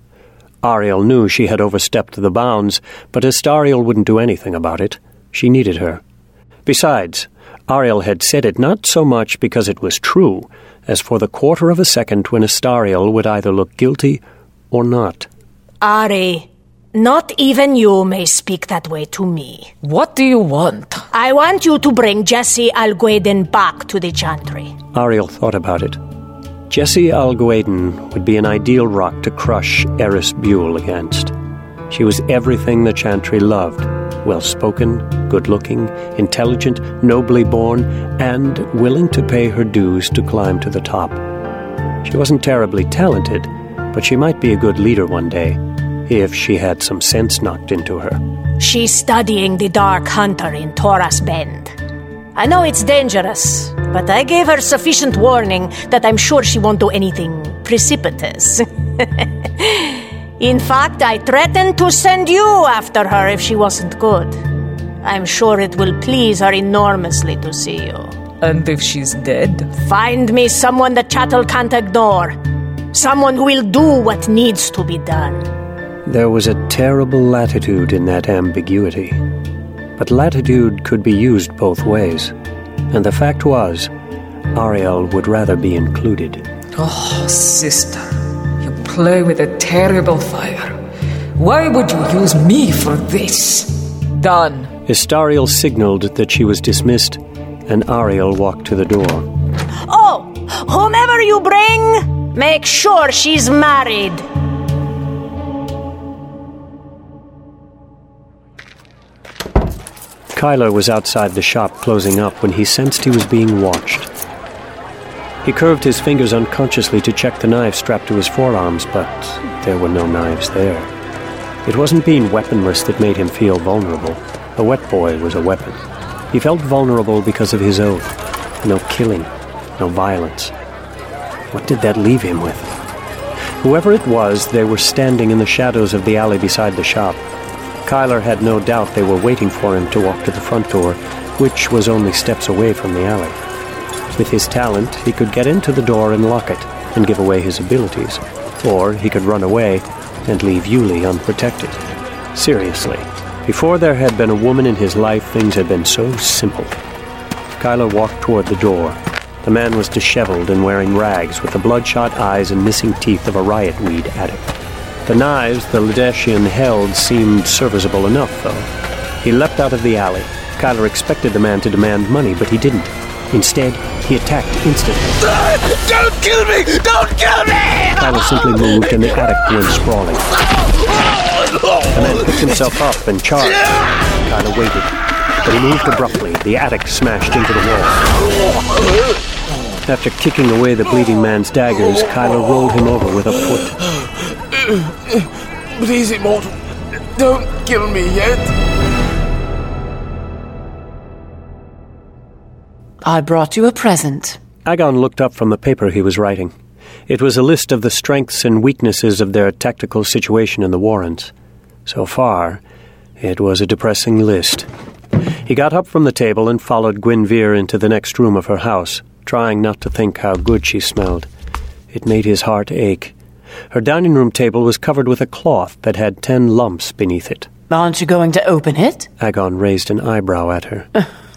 Ariel knew she had overstepped the bounds, but Istariel wouldn't do anything about it. She needed her. Besides, Ariel had said it not so much because it was true, as for the quarter of a second when Istariel would either look guilty or not. Ari, not even you may speak that way to me. What do you want? I want you to bring Jesse Algueden back to the Chantry. Ariel thought about it. Jesse Algueden would be an ideal rock to crush Eris Buell against. She was everything the Chantry loved. Well-spoken, good-looking, intelligent, nobly born, and willing to pay her dues to climb to the top. She wasn't terribly talented, but she might be a good leader one day, if she had some sense knocked into her. She's studying the Dark Hunter in Taurus Bend. I know it's dangerous, but I gave her sufficient warning that I'm sure she won't do anything precipitous. In fact, I threatened to send you after her if she wasn't good. I'm sure it will please her enormously to see you. And if she's dead? Find me someone the Chattel can't ignore. Someone who will do what needs to be done. There was a terrible latitude in that ambiguity. But latitude could be used both ways. And the fact was, Ariel would rather be included. Oh, sister, you play with a terrible fire. Why would you use me for this? Done. Istariel signaled that she was dismissed, and Ariel walked to the door. Oh, whomever you bring, make sure she's married. Kyler was outside the shop closing up when he sensed he was being watched. He curved his fingers unconsciously to check the knife strapped to his forearms, but there were no knives there. It wasn't being weaponless that made him feel vulnerable. A wet boy was a weapon. He felt vulnerable because of his oath. No killing, no violence. What did that leave him with? Whoever it was, they were standing in the shadows of the alley beside the shop. Kyler had no doubt they were waiting for him to walk to the front door, which was only steps away from the alley. With his talent, he could get into the door and lock it, and give away his abilities. Or he could run away and leave Yuli unprotected. Seriously, before there had been a woman in his life, things had been so simple. Kyler walked toward the door. The man was disheveled and wearing rags, with the bloodshot eyes and missing teeth of a riot-weed addict. The knives the Ladeshian held seemed serviceable enough, though. He leapt out of the alley. Kyler expected the man to demand money, but he didn't. Instead, he attacked instantly. Don't kill me! Don't kill me! Kyler simply moved, and the addict went sprawling. The man picked himself up and charged. Kyler waited, but he moved abruptly. The addict smashed into the wall. After kicking away the bleeding man's daggers, Kyler rolled him over with a foot. Please, Immortal, don't kill me yet. I brought you a present. Agon looked up from the paper he was writing. It was a list of the strengths and weaknesses of their tactical situation in the Warrens. So far, it was a depressing list. He got up from the table and followed Gwynvere into the next room of her house, trying not to think how good she smelled. It made his heart ache. Her dining room table was covered with a cloth that had ten lumps beneath it. Aren't you going to open it? Agon raised an eyebrow at her.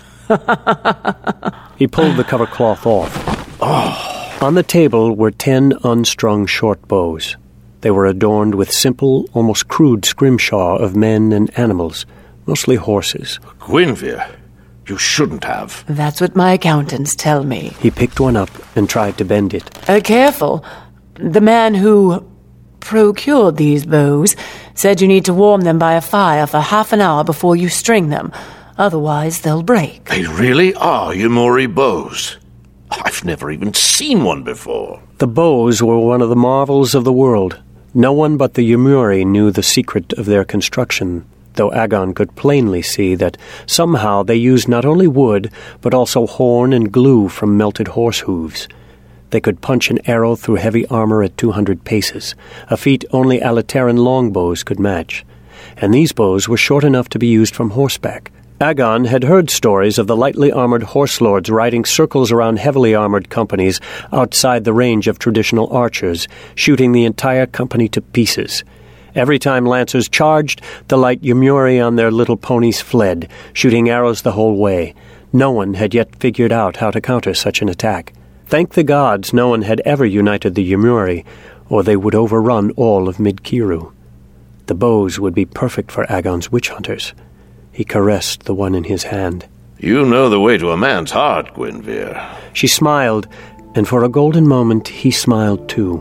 He pulled the cover cloth off. Oh. On the table were ten unstrung short bows. They were adorned with simple, almost crude scrimshaw of men and animals, mostly horses. Gwynvere, you shouldn't have. That's what my accountants tell me. He picked one up and tried to bend it. Uh, careful. The man who procured these bows said you need to warm them by a fire for half an hour before you string them. Otherwise, they'll break. They really are Yamori bows. I've never even seen one before. The bows were one of the marvels of the world. No one but the Yamori knew the secret of their construction, though Agon could plainly see that somehow they used not only wood, but also horn and glue from melted horse hooves. They could punch an arrow through heavy armor at two hundred paces, a feat only Alateran longbows could match. And these bows were short enough to be used from horseback. Agon had heard stories of the lightly armored horse lords riding circles around heavily armored companies outside the range of traditional archers, shooting the entire company to pieces. Every time lancers charged, the light Yamori on their little ponies fled, shooting arrows the whole way. No one had yet figured out how to counter such an attack. Thank the gods no one had ever united the Yamori, or they would overrun all of Midkiru. The bows would be perfect for Agon's witch hunters. He caressed the one in his hand. You know the way to a man's heart, Gwynvere. She smiled, and for a golden moment he smiled too.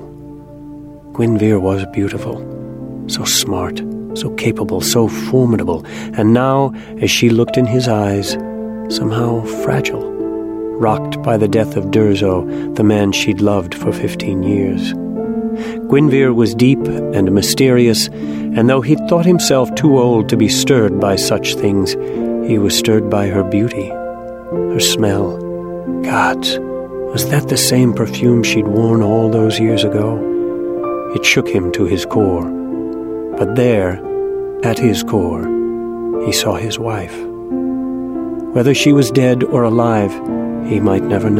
Gwynvere was beautiful. So smart, so capable, so formidable, and now, as she looked in his eyes, somehow fragile, rocked by the death of Durzo, the man she'd loved for fifteen years. Gwynvere was deep and mysterious, and though he thought himself too old to be stirred by such things, he was stirred by her beauty, her smell. Gods, was that the same perfume she'd worn all those years ago? It shook him to his core. But there, at his core, he saw his wife. Whether she was dead or alive, he might never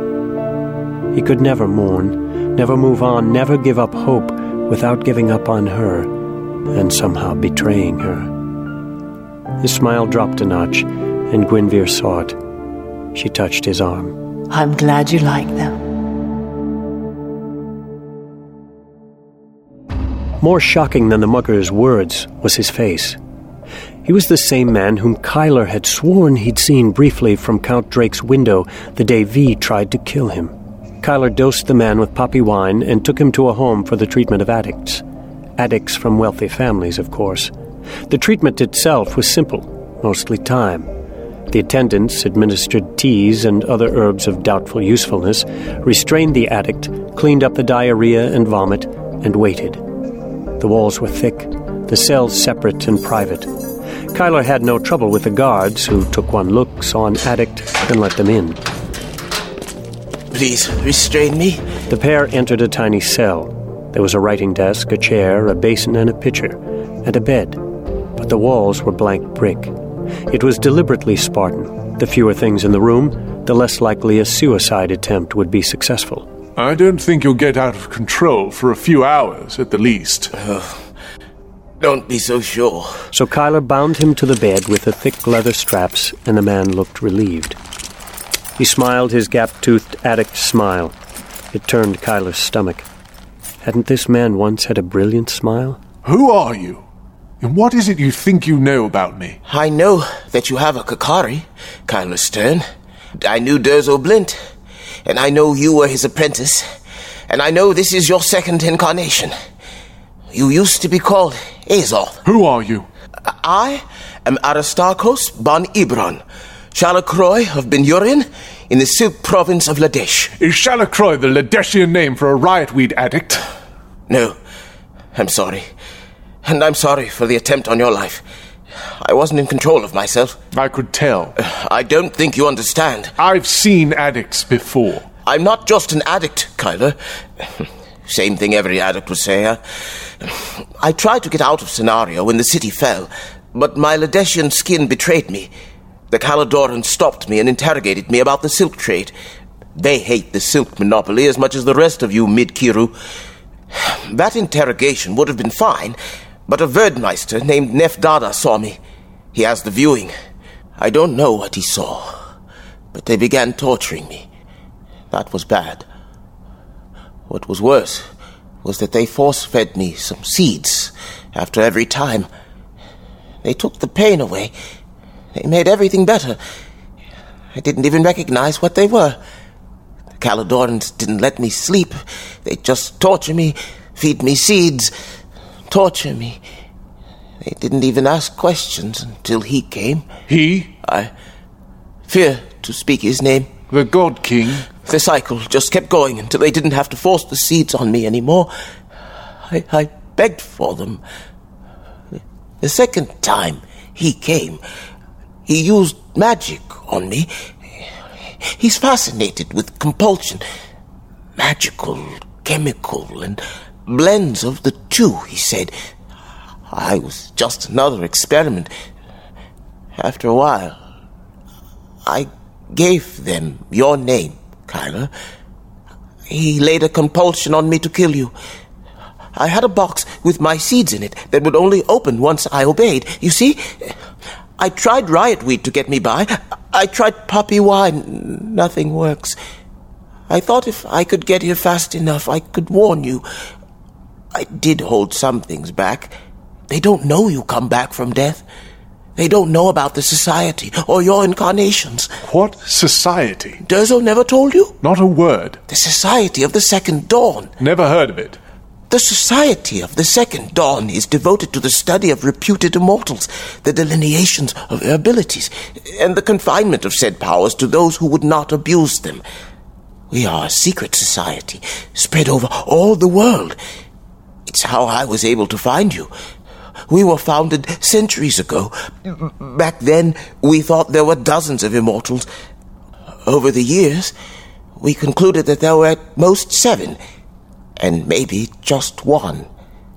know. He could never mourn, never move on, never give up hope without giving up on her and somehow betraying her. His smile dropped a notch, and Gwynvere saw it. She touched his arm. I'm glad you like them. More shocking than the mugger's words was his face. He was the same man whom Kyler had sworn he'd seen briefly from Count Drake's window the day V tried to kill him. Kyler dosed the man with poppy wine and took him to a home for the treatment of addicts. Addicts from wealthy families, of course. The treatment itself was simple, mostly time. The attendants administered teas and other herbs of doubtful usefulness, restrained the addict, cleaned up the diarrhea and vomit, and waited. The walls were thick, the cells separate and private. Kyler had no trouble with the guards, who took one look, saw an addict, and let them in. Please, restrain me. The pair entered a tiny cell. There was a writing desk, a chair, a basin, and a pitcher, and a bed. But the walls were blank brick. It was deliberately Spartan. The fewer things in the room, the less likely a suicide attempt would be successful. I don't think you'll get out of control for a few hours, at the least. Oh, don't be so sure. So Kyler bound him to the bed with the thick leather straps, and the man looked relieved. He smiled his gap-toothed addict smile. It turned Kyler's stomach. Hadn't this man once had a brilliant smile? Who are you? And what is it you think you know about me? I know that you have a Kakari, Kyler Stern. I knew Durzo Blint, and I know you were his apprentice, and I know this is your second incarnation. You used to be called Azoth. Who are you? I am Aristarchos Ban Ibron, Shalacroy of Ben Yurin in the Silk province of Ladesh. Is Shalacroy the Ladeshian name for a riotweed addict? No, I'm sorry. And I'm sorry for the attempt on your life. I wasn't in control of myself. I could tell. I don't think you understand. I've seen addicts before. I'm not just an addict, Kyler. Same thing every addict would say. Huh? I tried to get out of Scenario when the city fell, but my Ladeshian skin betrayed me. The Caledorans stopped me and interrogated me about the silk trade. They hate the silk monopoly as much as the rest of you, Midkiru. That interrogation would have been fine, but a Verdmeister named Nefdada saw me. He has the viewing. I don't know what he saw, but they began torturing me. That was bad. What was worse was that they force-fed me some seeds after every time. They took the pain away. They made everything better. I didn't even recognize what they were. The Caledonians didn't let me sleep. They just torture me, feed me seeds, torture me. They didn't even ask questions until he came. He? I fear to speak his name. The God King? The cycle just kept going until they didn't have to force the seeds on me anymore. I, I begged for them. The second time he came, he used magic on me. He's fascinated with compulsion. Magical, chemical, and blends of the two, he said. I was just another experiment. After a while, I gave them your name, Kyler. He laid a compulsion on me to kill you. I had a box with my seeds in it that would only open once I obeyed. You see, I tried riot weed to get me by. I tried poppy wine. Nothing works. I thought if I could get here fast enough, I could warn you. I did hold some things back. They don't know you come back from death. They don't know about the society or your incarnations. What society? Durzo never told you? Not a word. The Society of the Second Dawn. Never heard of it. The Society of the Second Dawn is devoted to the study of reputed immortals, the delineations of their abilities, and the confinement of said powers to those who would not abuse them. We are a secret society, spread over all the world. It's how I was able to find you. We were founded centuries ago. Back then, we thought there were dozens of immortals. Over the years, we concluded that there were at most seven, and maybe just one.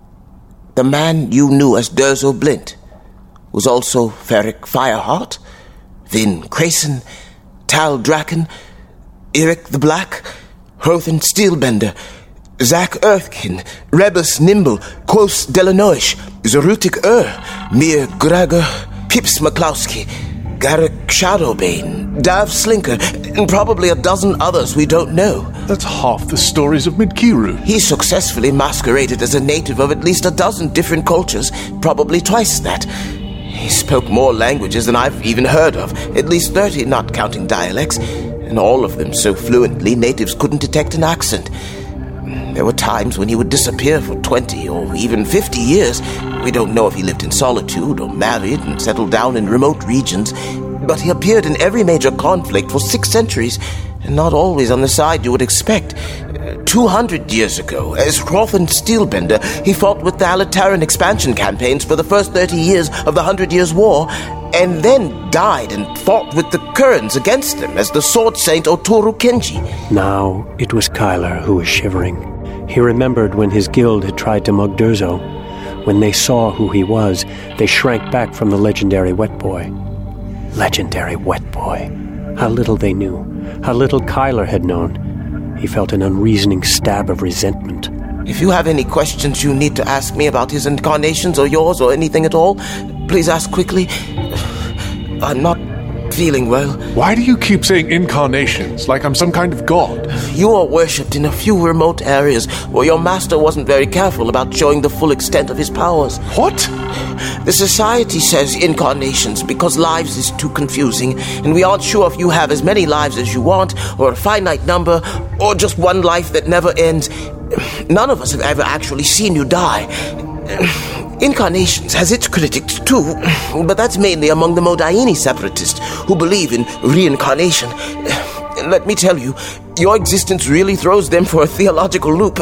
The man you knew as Durzo Blint was also Ferric Fireheart, Vin Crayson, Tal Draken, Eric the Black, Hrothen Steelbender, Zack Earthkin, Rebus Nimble, Quos Delanoish, Zerutic Ur, Mir Gregor, Pips McCloskey, Garrick Shadowbane, Dav Slinker, and probably a dozen others we don't know. That's half the stories of Midkiru. He successfully masqueraded as a native of at least a dozen different cultures, probably twice that. He spoke more languages than I've even heard of, at least thirty, not counting dialects, and all of them so fluently natives couldn't detect an accent. There were times when he would disappear for twenty or even fifty years. We don't know if he lived in solitude or married and settled down in remote regions, but he appeared in every major conflict for six centuries, and not always on the side you would expect. Two hundred years ago, as Hrothen Steelbender, he fought with the Alitaran expansion campaigns for the first thirty years of the Hundred Years' War, and then died and fought with the Kurans against them as the Sword Saint Oturu Kenji. Now it was Kyler who was shivering. He remembered when his guild had tried to mug Durzo. When they saw who he was, they shrank back from the legendary Wet Boy. Legendary Wet Boy. How little they knew. How little Kyler had known. He felt an unreasoning stab of resentment. If you have any questions you need to ask me about his incarnations or yours or anything at all, please ask quickly. I'm not feeling well. Why do you keep saying incarnations, like I'm some kind of god? You are worshipped in a few remote areas where your master wasn't very careful about showing the full extent of his powers. What? The society says incarnations because lives is too confusing, and we aren't sure if you have as many lives as you want, or a finite number, or just one life that never ends. None of us have ever actually seen you die. Incarnations has its critics too, but that's mainly among the Modaini separatists who believe in reincarnation. Let me tell you, your existence really throws them for a theological loop.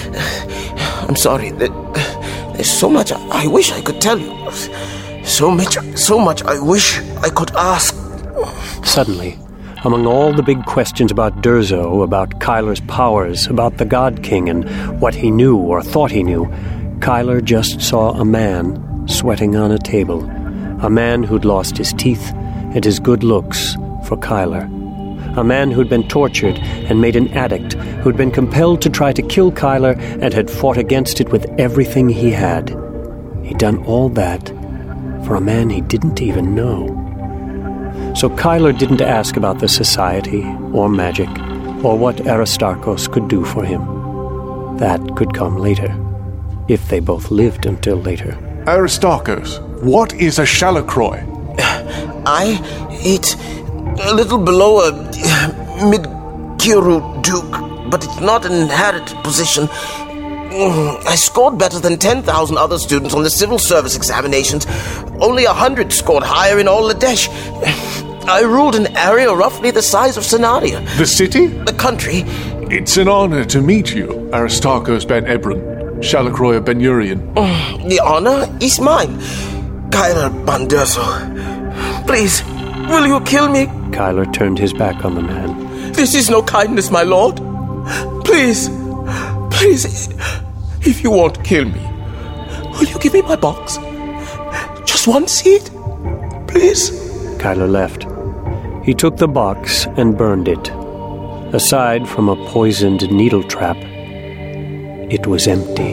I'm sorry, there's so much I wish I could tell you. So much, so much I wish I could ask. Suddenly, among all the big questions about Durzo, about Kyler's powers, about the God King and what he knew or thought he knew, Kyler just saw a man sweating on a table. A man who'd lost his teeth and his good looks for Kyler. A man who'd been tortured and made an addict, who'd been compelled to try to kill Kyler and had fought against it with everything he had. He'd done all that for a man he didn't even know. So Kyler didn't ask about the society or magic or what Aristarchos could do for him. That could come later, if they both lived until later. Aristarchos, what is a Shalacroix? I eat a little below a mid-Kiru Duke, but it's not an inherited position. I scored better than ten thousand other students on the civil service examinations. Only a hundred scored higher in all Ladesh. I ruled an area roughly the size of Sanaria. The city? The country. It's an honor to meet you, Aristarchos Ben Ebron, Shalacroix Ben Urian. The honor is mine, Kyler Banderso. Please, will you kill me? Kyler turned his back on the man. This is no kindness, my lord. Please, please, if you won't kill me, will you give me my box? Just one seed, please? Kyler left. He took the box and burned it. Aside from a poisoned needle trap, it was empty.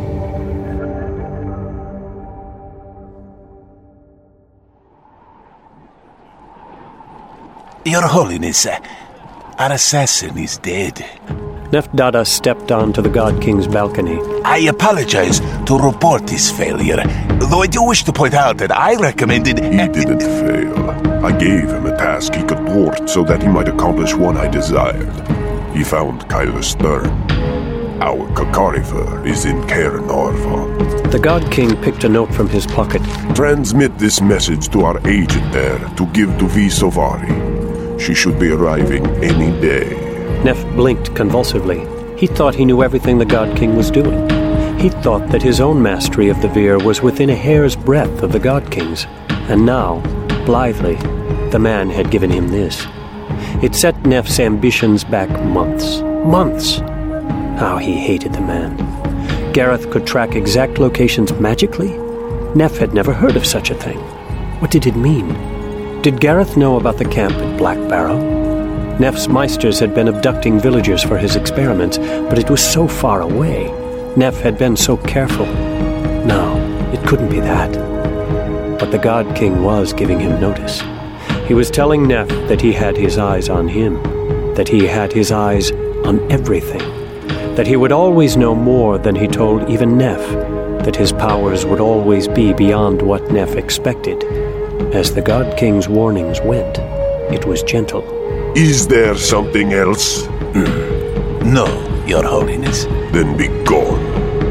Your Holiness, our assassin is dead. Neftdada stepped onto the God King's balcony. I apologize to report this failure, though I do wish to point out that I recommended... He didn't fail. I gave him a task he could thwart so that he might accomplish what I desired. He found Kyler Stern. Our Kakarifer is in Cairn Orvon. The God King picked a note from his pocket. Transmit this message to our agent there to give to V. Sovari. She should be arriving any day. Neff blinked convulsively. He thought he knew everything the God King was doing. He thought that his own mastery of the Veer was within a hair's breadth of the God King's. And now, blithely, the man had given him this. It set Neff's ambitions back months. Months! How he hated the man. Gareth could track exact locations magically? Neff had never heard of such a thing. What did it mean? Did Gareth know about the camp at Black Barrow? Neff's Meisters had been abducting villagers for his experiments, but it was so far away. Neff had been so careful. No, it couldn't be that. But the God King was giving him notice. He was telling Neff that he had his eyes on him, that he had his eyes on everything, that he would always know more than he told even Neff, that his powers would always be beyond what Neff expected. As the God King's warnings went, it was gentle. Is there something else? No, Your Holiness. Then be gone.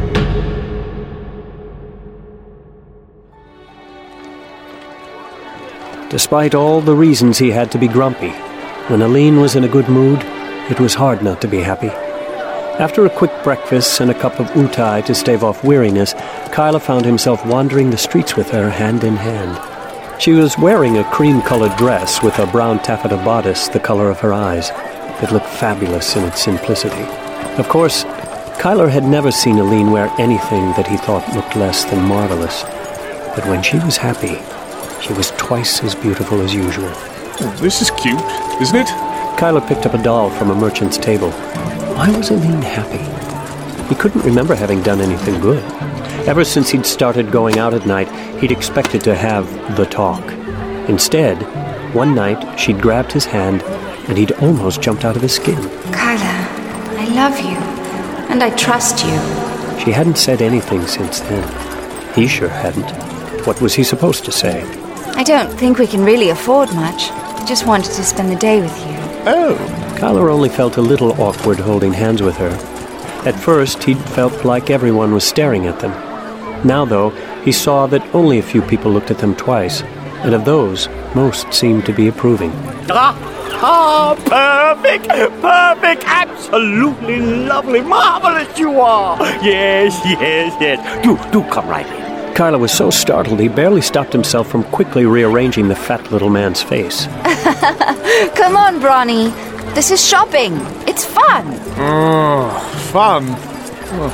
Despite all the reasons he had to be grumpy, when Aline was in a good mood, it was hard not to be happy. After a quick breakfast and a cup of utai to stave off weariness, Kyler found himself wandering the streets with her hand in hand. She was wearing a cream-colored dress with a brown taffeta bodice the color of her eyes. It looked fabulous in its simplicity. Of course, Kyler had never seen Aline wear anything that he thought looked less than marvelous. But when she was happy, she was twice as beautiful as usual. Oh, this is cute, isn't it? Kyler picked up a doll from a merchant's table. Why was Aline happy? He couldn't remember having done anything good. Ever since he'd started going out at night, he'd expected to have the talk. Instead, one night she'd grabbed his hand and he'd almost jumped out of his skin. Kyler, I love you, and I trust you. She hadn't said anything since then. He sure hadn't. What was he supposed to say? I don't think we can really afford much. I just wanted to spend the day with you. Oh. Kyler only felt a little awkward holding hands with her. At first, he'd felt like everyone was staring at them. Now, though, he saw that only a few people looked at them twice, and of those, most seemed to be approving. Ah, ah, perfect, perfect, absolutely lovely, marvelous you are. Yes, yes, yes. Do, do come right in. Kyler was so startled he barely stopped himself from quickly rearranging the fat little man's face. Come on, Bronny. This is shopping. It's fun. Oh, fun. Oh.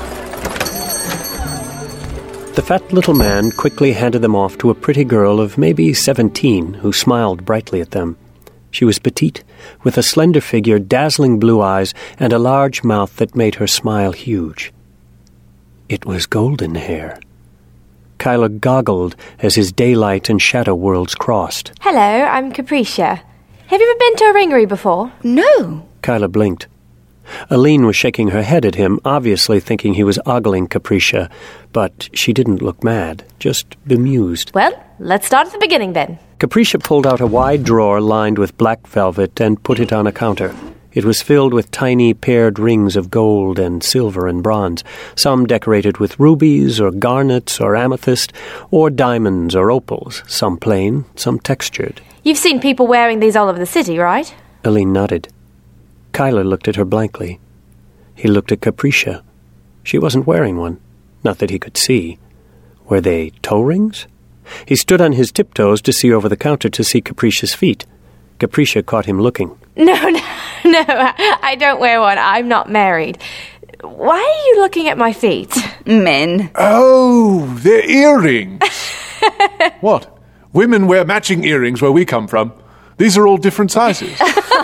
The fat little man quickly handed them off to a pretty girl of maybe seventeen who smiled brightly at them. She was petite, with a slender figure, dazzling blue eyes, and a large mouth that made her smile huge. It was golden hair. Kyler goggled as his daylight and shadow worlds crossed. Hello, I'm Capricia. Have you ever been to a ringery before? No. Kyler blinked. Aline was shaking her head at him, obviously thinking he was ogling Capricia, but she didn't look mad, just bemused. Well, let's start at the beginning then. Capricia pulled out a wide drawer lined with black velvet and put it on a counter. It was filled with tiny paired rings of gold and silver and bronze, some decorated with rubies or garnets or amethyst, or diamonds or opals, some plain, some textured. You've seen people wearing these all over the city, right? Aline nodded. Kyler looked at her blankly. He looked at Capricia. She wasn't wearing one, not that he could see. Were they toe rings? He stood on his tiptoes to see over the counter to see Capricia's feet. Capricia caught him looking. No, no, no, I don't wear one. I'm not married. Why are you looking at my feet? Men. Oh, they're earrings. What? Women wear matching earrings where we come from. These are all different sizes.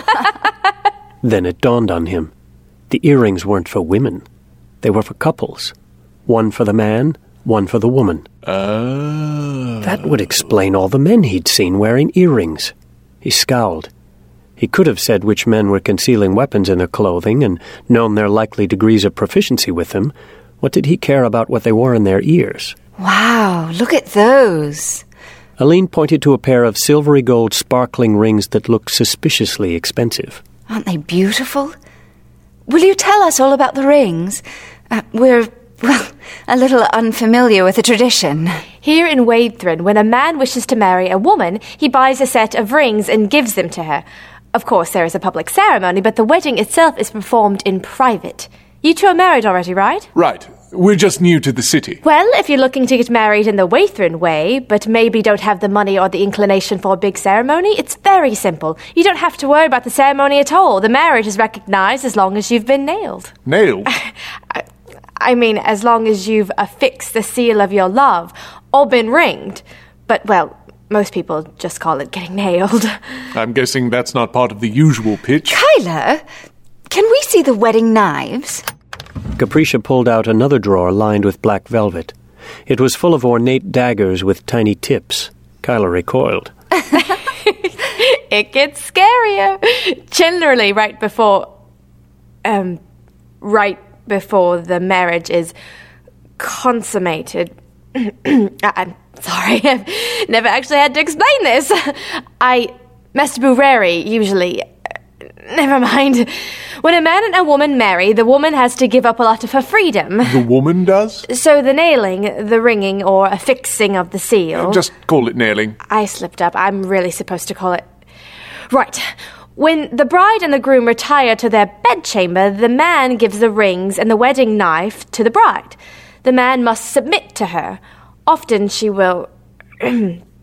Then it dawned on him. The earrings weren't for women. They were for couples. One for the man, one for the woman. Oh. That would explain all the men he'd seen wearing earrings. He scowled. He could have said which men were concealing weapons in their clothing and known their likely degrees of proficiency with them. What did he care about what they wore in their ears? Wow, look at those. Aline pointed to a pair of silvery gold sparkling rings that looked suspiciously expensive. Aren't they beautiful? Will you tell us all about the rings? Uh, we're, well, a little unfamiliar with the tradition. Here in Waithrin, when a man wishes to marry a woman, he buys a set of rings and gives them to her. Of course, there is a public ceremony, but the wedding itself is performed in private. You two are married already, right? Right. We're just new to the city. Well, if you're looking to get married in the Waithrin way, but maybe don't have the money or the inclination for a big ceremony, it's very simple. You don't have to worry about the ceremony at all. The marriage is recognized as long as you've been nailed. Nailed? I, I mean, as long as you've affixed the seal of your love, or been ringed. But, well, most people just call it getting nailed. I'm guessing that's not part of the usual pitch. Kyler, can we see the wedding knives? Capricia pulled out another drawer lined with black velvet. It was full of ornate daggers with tiny tips. Kyler recoiled. It gets scarier. Generally, right before... Um, right before the marriage is consummated. I'm sorry, I've never actually had to explain this. I... Masturbureri, usually... Never mind. When a man and a woman marry, the woman has to give up a lot of her freedom. The woman does? So the nailing, the ringing, or affixing of the seal... Just call it nailing. I slipped up. I'm really supposed to call it... Right. When the bride and the groom retire to their bedchamber, the man gives the rings and the wedding knife to the bride. The man must submit to her. Often she will